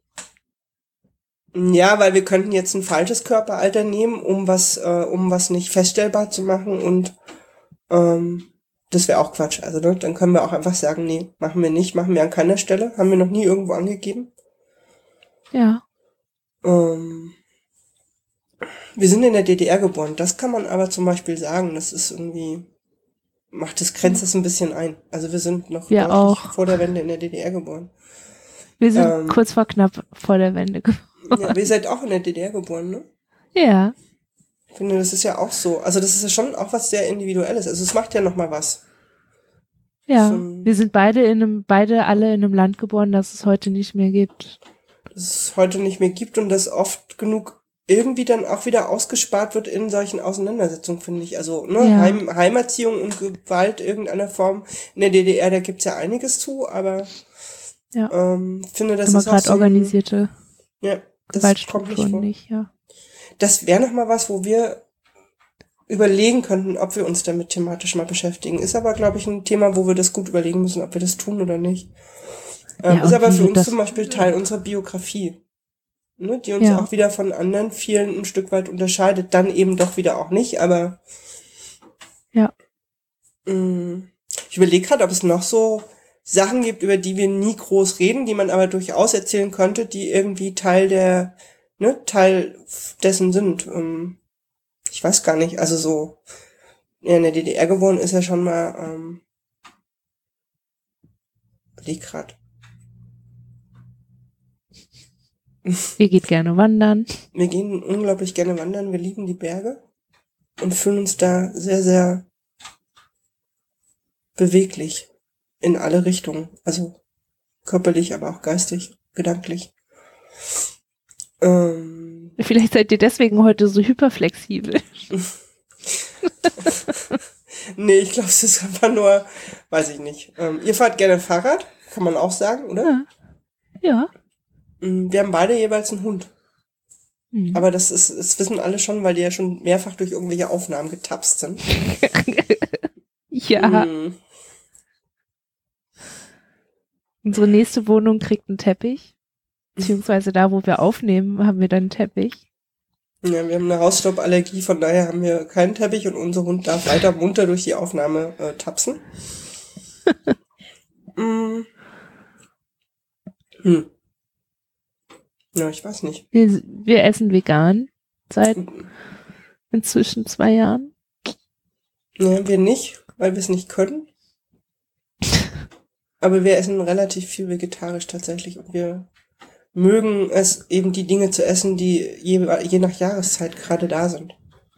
Ja, weil wir könnten jetzt ein falsches Körperalter nehmen, um was, äh, um was nicht feststellbar zu machen und ähm, das wäre auch Quatsch. Also ne, dann können wir auch einfach sagen, nee, machen wir nicht, machen wir an keiner Stelle, haben wir noch nie irgendwo angegeben. Ja. Ähm, wir sind in der D D R geboren, das kann man aber zum Beispiel sagen, das ist irgendwie, macht das, grenzt das ein bisschen ein. Also wir sind noch wir deutlich auch. vor der Wende in der D D R geboren. Wir sind ähm, kurz vor knapp vor der Wende geboren. Ja, ihr seid auch in der D D R geboren, ne? Ja. Ich finde, das ist ja auch so. Also das ist ja schon auch was sehr Individuelles. Also es macht ja noch mal was. Ja, so ein, wir sind beide in einem, beide alle in einem Land geboren, das es heute nicht mehr gibt. Das es heute nicht mehr gibt und das oft genug irgendwie dann auch wieder ausgespart wird in solchen Auseinandersetzungen, finde ich. Also ne, ja. Heim, Heimerziehung und Gewalt irgendeiner Form in der D D R, da gibt's ja einiges zu, aber ja. ähm, finde, das aber ist auch gerade so organisierte ja, das Gewaltstrukturen kommt nicht, nicht, ja. Das wäre noch mal was, wo wir überlegen könnten, ob wir uns damit thematisch mal beschäftigen. Ist aber, glaube ich, ein Thema, wo wir das gut überlegen müssen, ob wir das tun oder nicht. Ähm, ja, ist aber für uns zum Beispiel Teil unserer Biografie, ne, die uns ja. auch wieder von anderen vielen ein Stück weit unterscheidet. Dann eben doch wieder auch nicht, aber ja. Mh, ich überlege gerade, ob es noch so Sachen gibt, über die wir nie groß reden, die man aber durchaus erzählen könnte, die irgendwie Teil der, ne, Teil dessen sind. Ähm, ich weiß gar nicht, also so, ja, in der D D R geboren ist ja schon mal, ähm, überleg grad. Ihr geht gerne wandern. Wir gehen unglaublich gerne wandern, wir lieben die Berge und fühlen uns da sehr, sehr beweglich in alle Richtungen, also körperlich, aber auch geistig, gedanklich. Ähm, Vielleicht seid ihr deswegen heute so hyperflexibel. Nee, ich glaube, es ist einfach nur, weiß ich nicht. Ähm, ihr fahrt gerne Fahrrad, kann man auch sagen, oder? Ja. Ja. Wir haben beide jeweils einen Hund. Mhm. Aber das ist, das wissen alle schon, weil die ja schon mehrfach durch irgendwelche Aufnahmen getapst sind. Ja. Mhm. Unsere nächste Wohnung kriegt einen Teppich. Beziehungsweise da, wo wir aufnehmen, haben wir dann einen Teppich. Ja, wir haben eine Hausstauballergie, von daher haben wir keinen Teppich und unser Hund darf weiter munter durch die Aufnahme äh, tapsen. mm. Hm. Ja, ich weiß nicht. Wir, wir essen vegan seit inzwischen zwei Jahren. Ja, wir nicht, weil wir es nicht können. Aber wir essen relativ viel vegetarisch tatsächlich und wir mögen es eben die Dinge zu essen, die je, je nach Jahreszeit gerade da sind.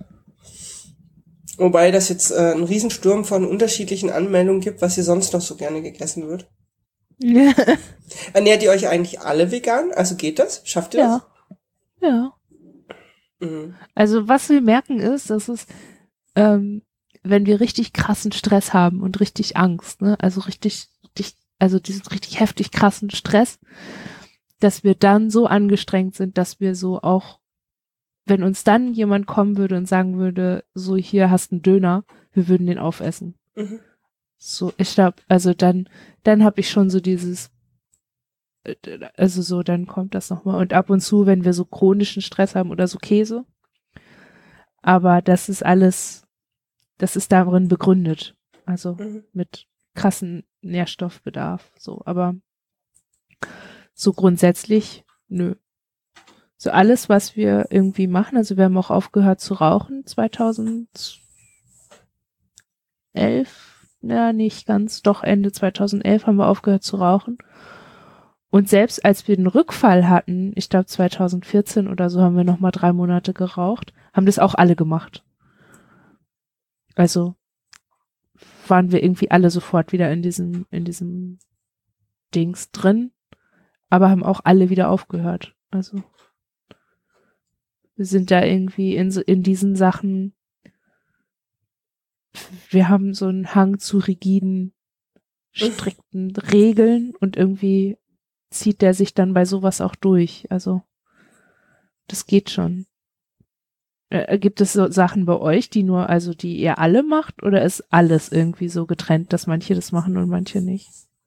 Wobei das jetzt äh, einen Riesensturm von unterschiedlichen Anmeldungen gibt, was hier sonst noch so gerne gegessen wird. Ja. Ernährt ihr euch eigentlich alle vegan? Also geht das? Schafft ihr Ja. Ja. das? Mhm. Also was wir merken ist, dass es, ähm, wenn wir richtig krassen Stress haben und richtig Angst, ne, also richtig, richtig, also diesen richtig heftig krassen Stress, dass wir dann so angestrengt sind, dass wir so auch, wenn uns dann jemand kommen würde und sagen würde, so hier hast du einen Döner, wir würden den aufessen. Mhm. So, ich glaube, also dann, dann habe ich schon so dieses, also so, dann kommt das nochmal. Und ab und zu, wenn wir so chronischen Stress haben oder so Käse. Aber das ist alles, das ist darin begründet. Also Mhm. mit krassen Nährstoffbedarf. So, aber so grundsätzlich, nö. So alles, was wir irgendwie machen, also wir haben auch aufgehört zu rauchen, zweitausendelf, ja nicht ganz, doch Ende zweitausendelf haben wir aufgehört zu rauchen. Und selbst als wir den Rückfall hatten, ich glaube zweitausendvierzehn oder so, haben wir noch mal drei Monate geraucht, haben das auch alle gemacht. Also waren wir irgendwie alle sofort wieder in diesem, in diesem Dings drin, aber haben auch alle wieder aufgehört. Also wir sind da irgendwie in, so- in diesen Sachen, wir haben so einen Hang zu rigiden, strikten Regeln und irgendwie zieht der sich dann bei sowas auch durch. Also das geht schon. Äh, gibt es so Sachen bei euch, die nur, also die ihr alle macht, oder ist alles irgendwie so getrennt, dass manche das machen und manche nicht?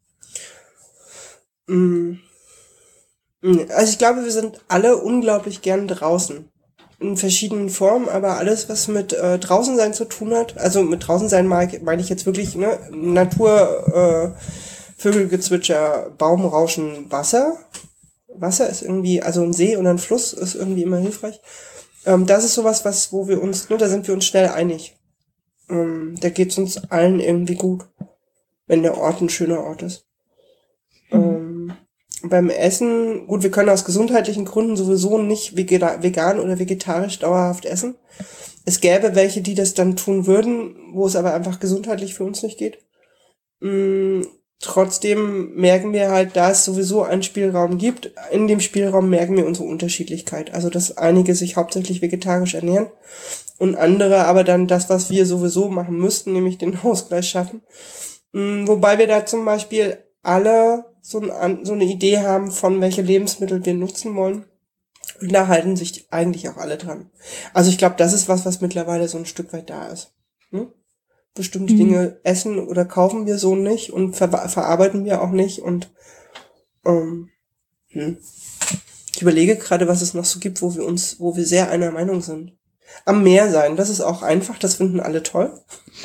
Mhm. Also ich glaube, wir sind alle unglaublich gern draußen. In verschiedenen Formen, aber alles, was mit äh, draußen sein zu tun hat, also mit draußen sein mag, meine ich jetzt wirklich, ne, Natur, äh, Vögelgezwitscher, Baumrauschen, Wasser. Wasser ist irgendwie, also ein See oder ein Fluss ist irgendwie immer hilfreich. Ähm, das ist sowas, was, wo wir uns, ne, da sind wir uns schnell einig. Ähm, da geht's uns allen irgendwie gut, wenn der Ort ein schöner Ort ist. Mhm. Ähm, beim Essen, gut, wir können aus gesundheitlichen Gründen sowieso nicht vegeta- vegan oder vegetarisch dauerhaft essen. Es gäbe welche, die das dann tun würden, wo es aber einfach gesundheitlich für uns nicht geht. Mm, trotzdem merken wir halt, da es sowieso einen Spielraum gibt. In dem Spielraum merken wir unsere Unterschiedlichkeit. Also, dass einige sich hauptsächlich vegetarisch ernähren und andere aber dann das, was wir sowieso machen müssten, nämlich den Ausgleich schaffen. Mm, wobei wir da zum Beispiel alle so, ein, so eine Idee haben, von welche Lebensmittel wir nutzen wollen. Und da halten sich eigentlich auch alle dran. Also ich glaube, das ist was, was mittlerweile so ein Stück weit da ist. Hm? Bestimmte Mhm. Dinge essen oder kaufen wir so nicht und ver- verarbeiten wir auch nicht. Und ähm, hm. ich überlege gerade, was es noch so gibt, wo wir uns, wo wir sehr einer Meinung sind. Am Meer sein, das ist auch einfach, das finden alle toll.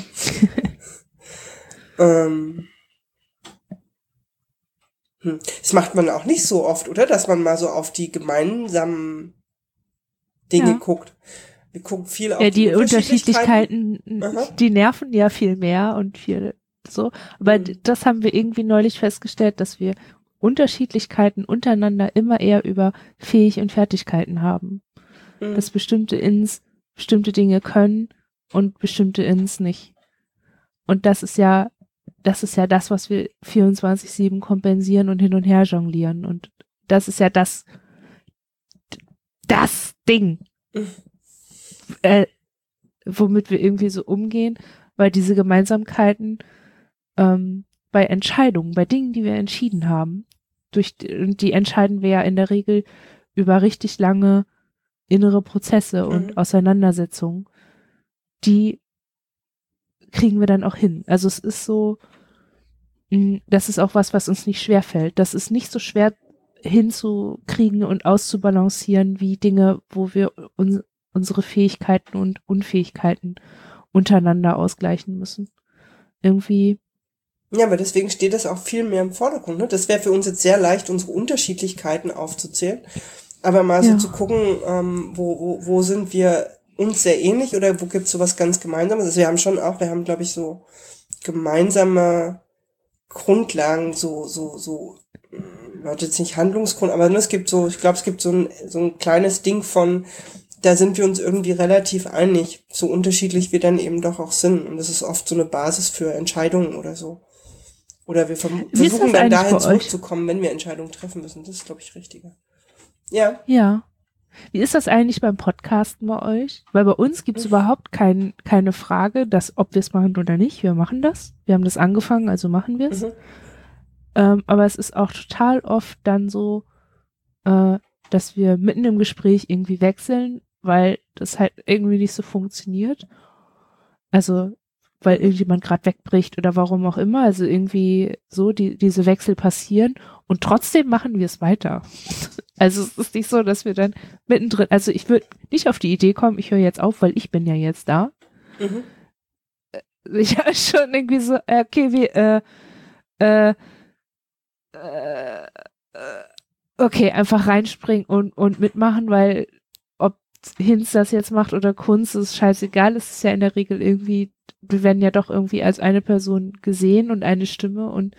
ähm, Hm. Das macht man auch nicht so oft, oder? Dass man mal so auf die gemeinsamen Dinge Ja. guckt. Wir gucken viel auf Ja, die, die Unterschiedlichkeiten. Unterschiedlichkeiten, die nerven ja viel mehr und viel so. Aber Mhm. d- das haben wir irgendwie neulich festgestellt, dass wir Unterschiedlichkeiten untereinander immer eher über Fähig und Fertigkeiten haben. Mhm. Dass bestimmte Ins bestimmte Dinge können und bestimmte Ins nicht. Und das ist ja, das ist ja das, was wir vierundzwanzig sieben kompensieren und hin und her jonglieren. Und das ist ja das, das Ding, Mhm. äh, womit wir irgendwie so umgehen, weil diese Gemeinsamkeiten ähm, bei Entscheidungen, bei Dingen, die wir entschieden haben, durch die, und die entscheiden wir ja in der Regel über richtig lange innere Prozesse und Mhm. Auseinandersetzungen, die kriegen wir dann auch hin. Also es ist so, das ist auch was, was uns nicht schwerfällt. Das ist nicht so schwer hinzukriegen und auszubalancieren wie Dinge, wo wir un- unsere Fähigkeiten und Unfähigkeiten untereinander ausgleichen müssen. Irgendwie. Ja, aber deswegen steht das auch viel mehr im Vordergrund. Ne? Das wäre für uns jetzt sehr leicht, unsere Unterschiedlichkeiten aufzuzählen. Aber mal so Ja. zu gucken, ähm, wo, wo, wo sind wir uns sehr ähnlich oder wo gibt es sowas ganz Gemeinsames? Also wir haben schon auch, wir haben, glaube ich, so gemeinsame Grundlagen, so, so, so, mh, jetzt nicht Handlungsgrund, aber es gibt so, ich glaube, es gibt so ein, so ein kleines Ding von, da sind wir uns irgendwie relativ einig, so unterschiedlich wir dann eben doch auch sind. Und das ist oft so eine Basis für Entscheidungen oder so. Oder wir verm- Wie ist versuchen das dann eigentlich dahin bei euch? zurückzukommen, wenn wir Entscheidungen treffen müssen. Das ist, glaube ich, richtiger. Ja. Ja. Wie ist das eigentlich beim Podcasten bei euch? Weil bei uns gibt es überhaupt kein, keine Frage, dass, ob wir es machen oder nicht. Wir machen das. Wir haben das angefangen, also machen wir es. Mhm. Ähm, aber es ist auch total oft dann so, äh, dass wir mitten im Gespräch irgendwie wechseln, weil das halt irgendwie nicht so funktioniert. Also, weil irgendjemand gerade wegbricht oder warum auch immer. Also irgendwie so, die, diese Wechsel passieren und trotzdem machen wir es weiter. Also es ist nicht so, dass wir dann mittendrin, also ich würde nicht auf die Idee kommen, ich höre jetzt auf, weil ich bin ja jetzt da. Mhm. Ich habe schon irgendwie so, äh, okay, wie, äh, äh, äh, äh, okay, einfach reinspringen und, und mitmachen, weil ob Hinz das jetzt macht oder Kunz, ist scheißegal. Es ist ja in der Regel irgendwie, wir werden ja doch irgendwie als eine Person gesehen und eine Stimme und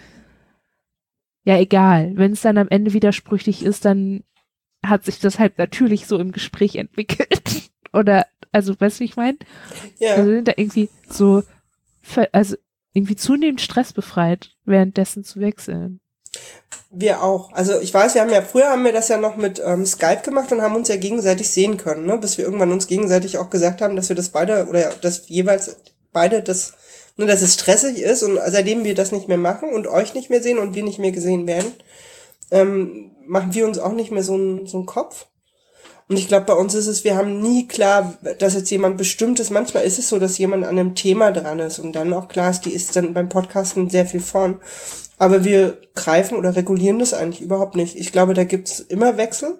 ja, egal. Wenn es dann am Ende widersprüchlich ist, dann hat sich das halt natürlich so im Gespräch entwickelt. Oder, also, weißt du, wie ich meine? Ja. Also sind da irgendwie so, also irgendwie zunehmend stressbefreit, währenddessen zu wechseln. Wir auch. Also ich weiß, wir haben ja, früher haben wir das ja noch mit ähm, Skype gemacht und haben uns ja gegenseitig sehen können, ne? Bis wir irgendwann uns gegenseitig auch gesagt haben, dass wir das beide, oder dass jeweils beide das, nur dass es stressig ist und seitdem wir das nicht mehr machen und euch nicht mehr sehen und wir nicht mehr gesehen werden, ähm, machen wir uns auch nicht mehr so einen so einen Kopf. Und ich glaube, bei uns ist es, wir haben nie klar, dass jetzt jemand bestimmt ist. Manchmal ist es so, dass jemand an einem Thema dran ist und dann auch klar ist, die ist dann beim Podcasten sehr viel vorn. Aber wir greifen oder regulieren das eigentlich überhaupt nicht. Ich glaube, da gibt's immer Wechsel.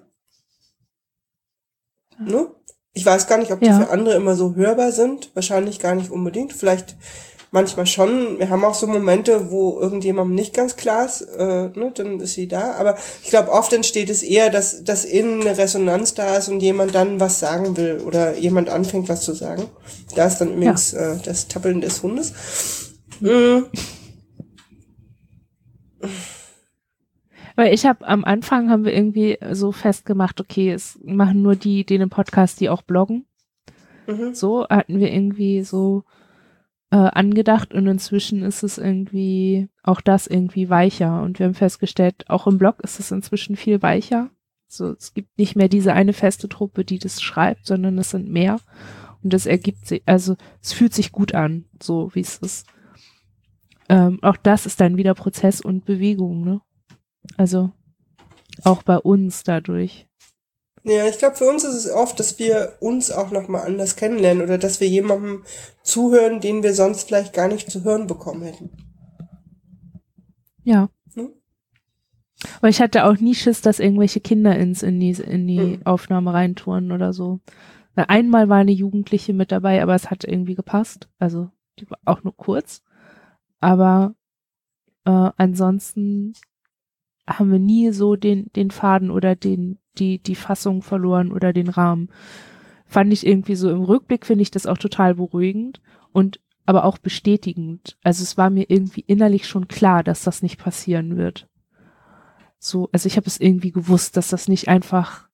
Ne? Ich weiß gar nicht, ob die Ja. für andere immer so hörbar sind. Wahrscheinlich gar nicht unbedingt. Vielleicht manchmal schon. Wir haben auch so Momente, wo irgendjemandem nicht ganz klar ist, äh, ne, dann ist sie da. Aber ich glaube, oft entsteht es eher, dass, dass innen eine Resonanz da ist und jemand dann was sagen will oder jemand anfängt, was zu sagen. Da ist dann übrigens ja. äh, das Tappeln des Hundes. Mhm. Weil ich habe am Anfang haben wir irgendwie so festgemacht, okay, es machen nur die, die einen Podcast, die auch bloggen. Mhm. So hatten wir irgendwie so äh, angedacht und inzwischen ist es irgendwie auch das irgendwie weicher und wir haben festgestellt, auch im Blog ist es inzwischen viel weicher. So, es gibt nicht mehr diese eine feste Truppe, die das schreibt, sondern es sind mehr und das ergibt sich, also es fühlt sich gut an, so wie es ist. Ähm, auch das ist dann wieder Prozess und Bewegung, ne? Also auch bei uns dadurch. Ja, ich glaube, für uns ist es oft, dass wir uns auch nochmal anders kennenlernen oder dass wir jemandem zuhören, den wir sonst vielleicht gar nicht zu hören bekommen hätten. Ja. Hm? Aber ich hatte auch nie Schiss, dass irgendwelche Kinder ins in die, in die Hm. Aufnahme reintouren oder so. Weil einmal war eine Jugendliche mit dabei, aber es hat irgendwie gepasst. Also die war auch nur kurz. Aber äh, ansonsten haben wir nie so den, den Faden oder den, die, die Fassung verloren oder den Rahmen. Fand ich irgendwie so im Rückblick, finde ich das auch total beruhigend und aber auch bestätigend. Also es war mir irgendwie innerlich schon klar, dass das nicht passieren wird. So, also ich habe es irgendwie gewusst, dass das nicht einfach,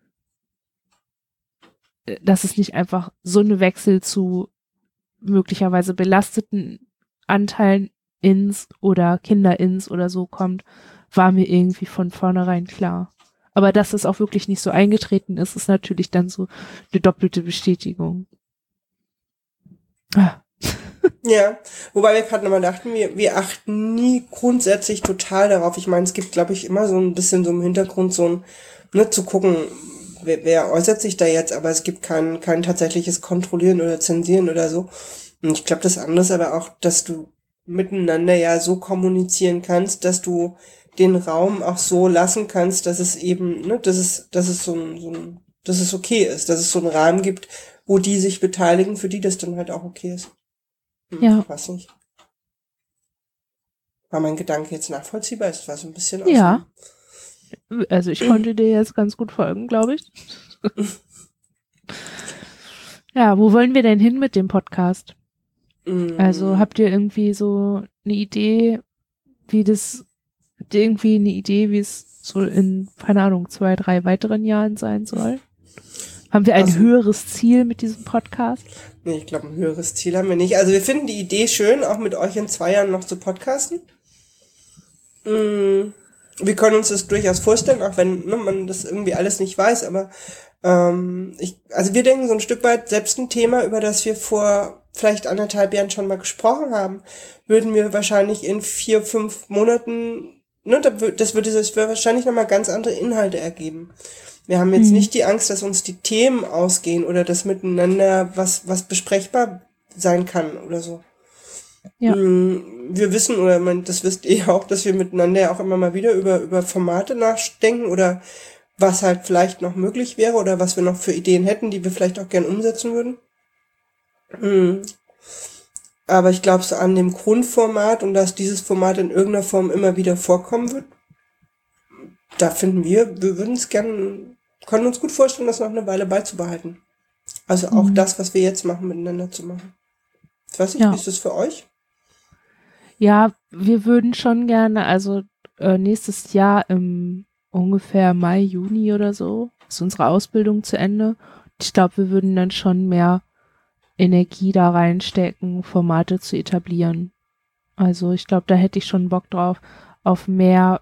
dass es nicht einfach so eine Wechsel zu möglicherweise belasteten Anteilen ins oder Kinder ins oder so kommt, war mir irgendwie von vornherein klar. Aber dass es auch wirklich nicht so eingetreten ist, ist natürlich dann so eine doppelte Bestätigung. Ah. Ja, wobei wir gerade nochmal dachten, wir, wir achten nie grundsätzlich total darauf. Ich meine, es gibt, glaube ich, immer so ein bisschen so im Hintergrund so ein, ne, zu gucken, wer, wer äußert sich da jetzt, aber es gibt kein, kein tatsächliches Kontrollieren oder Zensieren oder so. Und ich glaube, das andere ist aber auch, dass du miteinander ja so kommunizieren kannst, dass du den Raum auch so lassen kannst, dass es eben, ne, dass es, dass es so ein, so ein, dass es okay ist, dass es so einen Rahmen gibt, wo die sich beteiligen, für die das dann halt auch okay ist. Hm, Ja. Ich weiß nicht. War mein Gedanke jetzt nachvollziehbar? Es war so ein bisschen Ja. Also ich konnte dir jetzt ganz gut folgen, glaube ich. Ja, wo wollen wir denn hin mit dem Podcast? Mm. Also habt ihr irgendwie so eine Idee, wie das, habt ihr irgendwie eine Idee, wie es so in, keine Ahnung, zwei, drei weiteren Jahren sein soll? Haben wir ein Also- höheres Ziel mit diesem Podcast? Nee, ich glaube, ein höheres Ziel haben wir nicht. Also wir finden die Idee schön, auch mit euch in zwei Jahren noch zu podcasten. Mm, Wir können uns das durchaus vorstellen, auch wenn ne, man das irgendwie alles nicht weiß, aber ähm, ich, also wir denken so ein Stück weit, selbst ein Thema, über das wir vor vielleicht anderthalb Jahren schon mal gesprochen haben, würden wir wahrscheinlich in vier, fünf Monaten, ne, das würde das würde wahrscheinlich nochmal ganz andere Inhalte ergeben. Wir haben jetzt Mhm. nicht die Angst, dass uns die Themen ausgehen oder dass miteinander was, was besprechbar sein kann oder so. Ja. Wir wissen, oder man, das wisst ihr auch, dass wir miteinander ja auch immer mal wieder über, über Formate nachdenken oder was halt vielleicht noch möglich wäre oder was wir noch für Ideen hätten, die wir vielleicht auch gern umsetzen würden. Hm. Aber ich glaube, so an dem Grundformat und dass dieses Format in irgendeiner Form immer wieder vorkommen wird, da finden wir, wir würden es gern, können uns gut vorstellen, das noch eine Weile beizubehalten. Also auch Mhm. das, was wir jetzt machen, miteinander zu machen. Ich weiß nicht, Ja. wie ist das für euch? Ja, wir würden schon gerne, also äh, nächstes Jahr im ungefähr Mai, Juni oder so, ist unsere Ausbildung zu Ende. Ich glaube, wir würden dann schon mehr Energie da reinstecken, Formate zu etablieren. Also ich glaube, da hätte ich schon Bock drauf, auf mehr,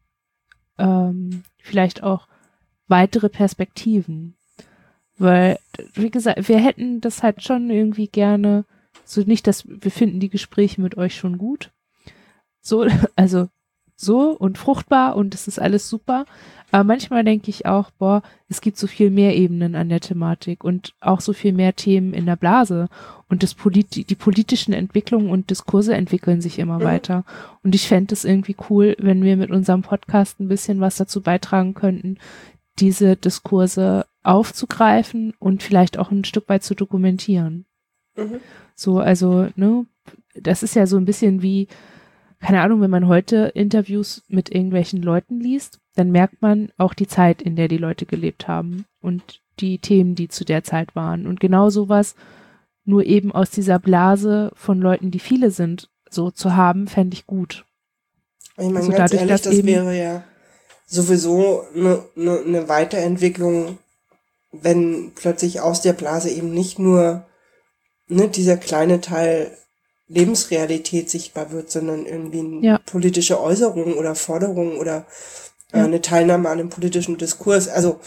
ähm, vielleicht auch weitere Perspektiven. Weil, wie gesagt, wir hätten das halt schon irgendwie gerne, so nicht, dass wir finden die Gespräche mit euch schon gut. So, also so und fruchtbar und es ist alles super. Aber manchmal denke ich auch, boah, es gibt so viel mehr Ebenen an der Thematik und auch so viel mehr Themen in der Blase. Und das Polit- die politischen Entwicklungen und Diskurse entwickeln sich immer Mhm. weiter. Und ich fände es irgendwie cool, wenn wir mit unserem Podcast ein bisschen was dazu beitragen könnten, diese Diskurse aufzugreifen und vielleicht auch ein Stück weit zu dokumentieren. Mhm. So, also, ne, das ist ja so ein bisschen wie, keine Ahnung, wenn man heute Interviews mit irgendwelchen Leuten liest, dann merkt man auch die Zeit, in der die Leute gelebt haben und die Themen, die zu der Zeit waren. Und genau sowas, nur eben aus dieser Blase von Leuten, die viele sind, so zu haben, fände ich gut. Ich meine, Also ganz dadurch, ehrlich, dass das eben- wäre ja sowieso eine ne, ne Weiterentwicklung, wenn plötzlich aus der Blase eben nicht nur ne, dieser kleine Teil Lebensrealität sichtbar wird, sondern irgendwie eine Ja. politische Äußerung oder Forderung oder äh, Ja. eine Teilnahme an einem politischen Diskurs. Also,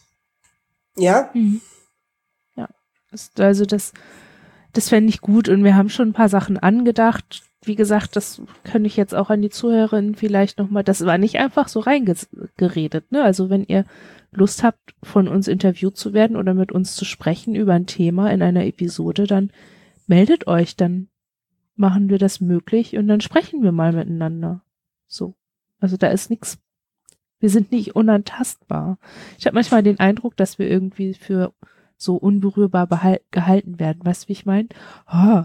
ja, Mhm. Ja, das, also das, das fände ich gut und wir haben schon ein paar Sachen angedacht. Wie gesagt, das kann ich jetzt auch an die Zuhörerinnen vielleicht nochmal, das war nicht einfach so reingeredet, ne? Also wenn ihr Lust habt, von uns interviewt zu werden oder mit uns zu sprechen über ein Thema in einer Episode, dann meldet euch, dann machen wir das möglich und dann sprechen wir mal miteinander. So. Also da ist nichts, wir sind nicht unantastbar. Ich habe manchmal den Eindruck, dass wir irgendwie für so unberührbar behal- gehalten werden. Weißt du, wie ich meine? Oh,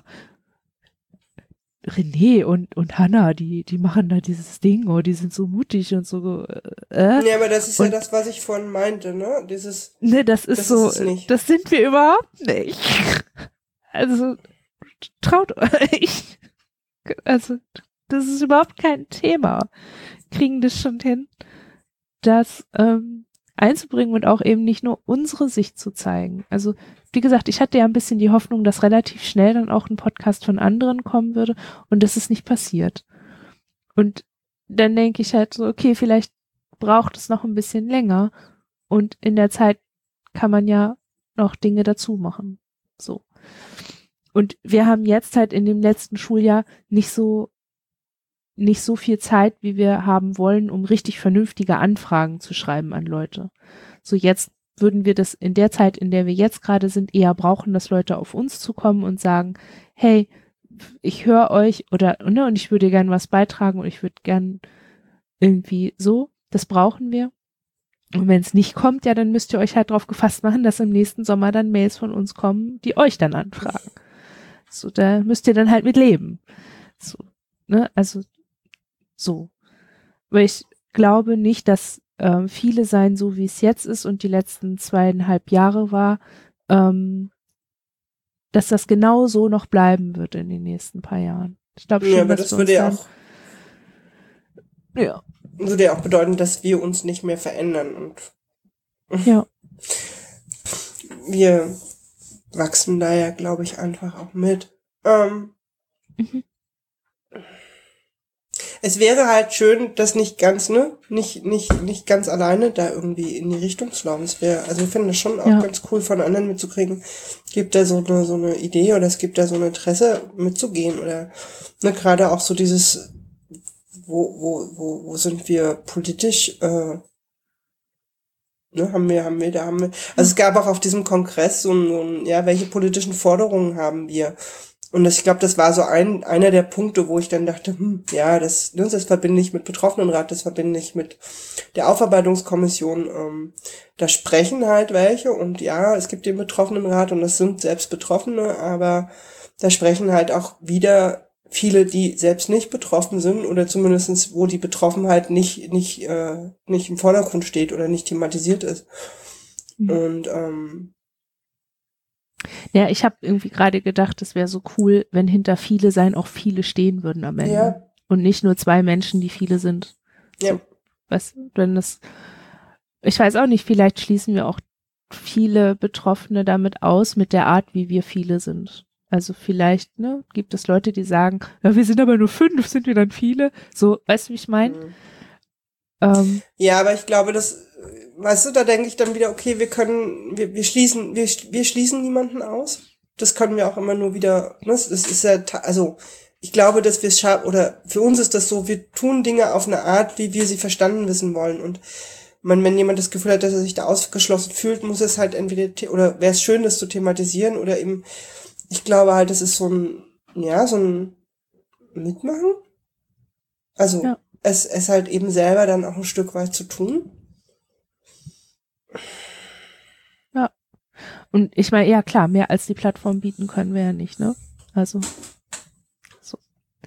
René und, und Hannah, die, die machen da dieses Ding, oh, die sind so mutig und so, äh, ja, aber das ist ja Und- das, was ich vorhin meinte, ne? Dieses, ne, das ist Das so, ist es nicht. das sind wir überhaupt nicht. Also, traut euch. Also, das ist überhaupt kein Thema. Kriegen das schon hin, das ähm, einzubringen und auch eben nicht nur unsere Sicht zu zeigen. Also, wie gesagt, ich hatte ja ein bisschen die Hoffnung, dass relativ schnell dann auch ein Podcast von anderen kommen würde und das ist nicht passiert. Und dann denke ich halt so, okay, vielleicht braucht es noch ein bisschen länger und in der Zeit kann man ja noch Dinge dazu machen. So. Und wir haben jetzt halt in dem letzten Schuljahr nicht so nicht so viel Zeit, wie wir haben wollen, um richtig vernünftige Anfragen zu schreiben an Leute. So jetzt würden wir das in der Zeit, in der wir jetzt gerade sind, eher brauchen, dass Leute auf uns zukommen und sagen, hey, ich höre euch oder, ne, und ich würde gern was beitragen und ich würde gern irgendwie so, das brauchen wir. Und wenn es nicht kommt, ja, dann müsst ihr euch halt drauf gefasst machen, dass im nächsten Sommer dann Mails von uns kommen, die euch dann anfragen. So, da müsst ihr dann halt mit leben. So, ne, also so. Aber ich glaube nicht, dass ähm, viele sein, so wie es jetzt ist und die letzten zweieinhalb Jahre war, ähm, dass das genau so noch bleiben wird in den nächsten paar Jahren. Ich glaube schon, Ja, aber dass das wir würde uns ja dann, auch, ja, würde ja auch bedeuten, dass wir uns nicht mehr verändern und ja, wir wachsen da ja, glaube ich, einfach auch mit. Ähm, mhm. Es wäre halt schön, das nicht ganz, ne, nicht, nicht, nicht ganz alleine da irgendwie in die Richtung zu laufen. Es wäre, also wir finden das schon auch Ja. ganz cool von anderen mitzukriegen. Gibt da so eine, so eine Idee oder es gibt da so ein Interesse mitzugehen oder, ne, gerade auch so dieses, wo, wo, wo, wo sind wir politisch, äh, ne, haben wir, haben wir, da haben wir, also es gab auch auf diesem Kongress so ein, so ein ja, welche politischen Forderungen haben wir? Und das, ich glaube, das war so ein einer der Punkte, wo ich dann dachte, hm, ja, das, das verbinde ich mit Betroffenenrat, das verbinde ich mit der Aufarbeitungskommission. Ähm, da sprechen halt welche und ja, es gibt den Betroffenenrat und das sind selbst Betroffene, aber da sprechen halt auch wieder viele, die selbst nicht betroffen sind oder zumindestens wo die Betroffenheit nicht nicht äh, nicht im Vordergrund steht oder nicht thematisiert ist. Mhm. Und ähm, Ja, ich habe irgendwie gerade gedacht, es wäre so cool, wenn hinter viele sein auch viele stehen würden am Ende. ja, Und nicht nur zwei Menschen, die viele sind. ja. So, weißt du, wenn das, ich weiß auch nicht, vielleicht schließen wir auch viele Betroffene damit aus, mit der Art, wie wir viele sind. Also vielleicht, ne, gibt es Leute, die sagen, ja, wir sind aber nur fünf, sind wir dann viele? So, weißt du, wie ich meine? Mhm. Ähm, Ja, aber ich glaube, das, weißt du, da denke ich dann wieder, okay, wir können, wir, wir schließen, wir, wir schließen niemanden aus. Das können wir auch immer nur wieder, ne, das ist ja, ta- also, ich glaube, dass wir es schaffen, oder für uns ist das so, wir tun Dinge auf eine Art, wie wir sie verstanden wissen wollen. Und man, wenn jemand das Gefühl hat, dass er sich da ausgeschlossen fühlt, muss es halt entweder, the- oder wäre es schön, das zu thematisieren, oder eben, ich glaube halt, das ist so ein, ja, so ein Mitmachen. Also, Ja. es, es halt eben selber dann auch ein Stück weit zu tun. ja. Und ich meine, ja klar, mehr als die Plattform bieten können wir ja nicht, ne? Also, so.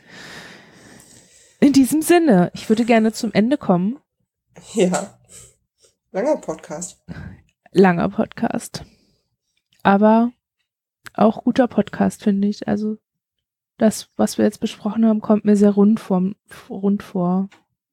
In diesem Sinne, ich würde gerne zum Ende kommen. Ja. Langer Podcast. Langer Podcast. Aber auch guter Podcast, finde ich. Also, das, was wir jetzt besprochen haben, kommt mir sehr rund vor. Rund vor.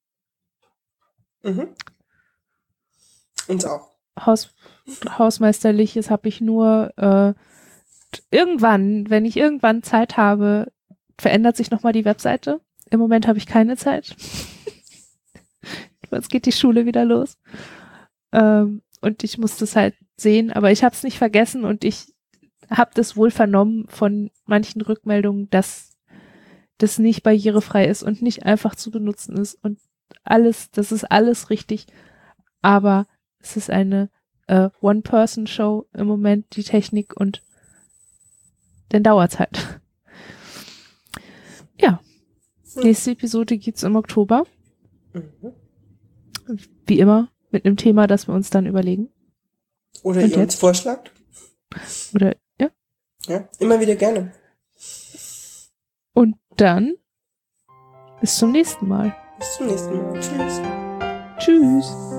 Mhm. Uns auch. Haus, Hausmeisterliches habe ich nur äh, irgendwann, wenn ich irgendwann Zeit habe, verändert sich nochmal die Webseite. Im Moment habe ich keine Zeit. Jetzt geht die Schule wieder los. Ähm, und ich muss das halt sehen, aber ich habe es nicht vergessen und ich habe das wohl vernommen von manchen Rückmeldungen, dass das nicht barrierefrei ist und nicht einfach zu benutzen ist und alles, das ist alles richtig, aber es ist eine äh, One-Person-Show im Moment, die Technik, und dann dauert's halt. Ja, Hm. nächste Episode gibt's im Oktober. Mhm. Wie immer mit einem Thema, das wir uns dann überlegen. Oder Und ihr uns jetzt? vorschlagt. Oder, ja. Ja, immer wieder gerne. Und dann bis zum nächsten Mal. Bis zum nächsten Mal. Tschüss. Tschüss.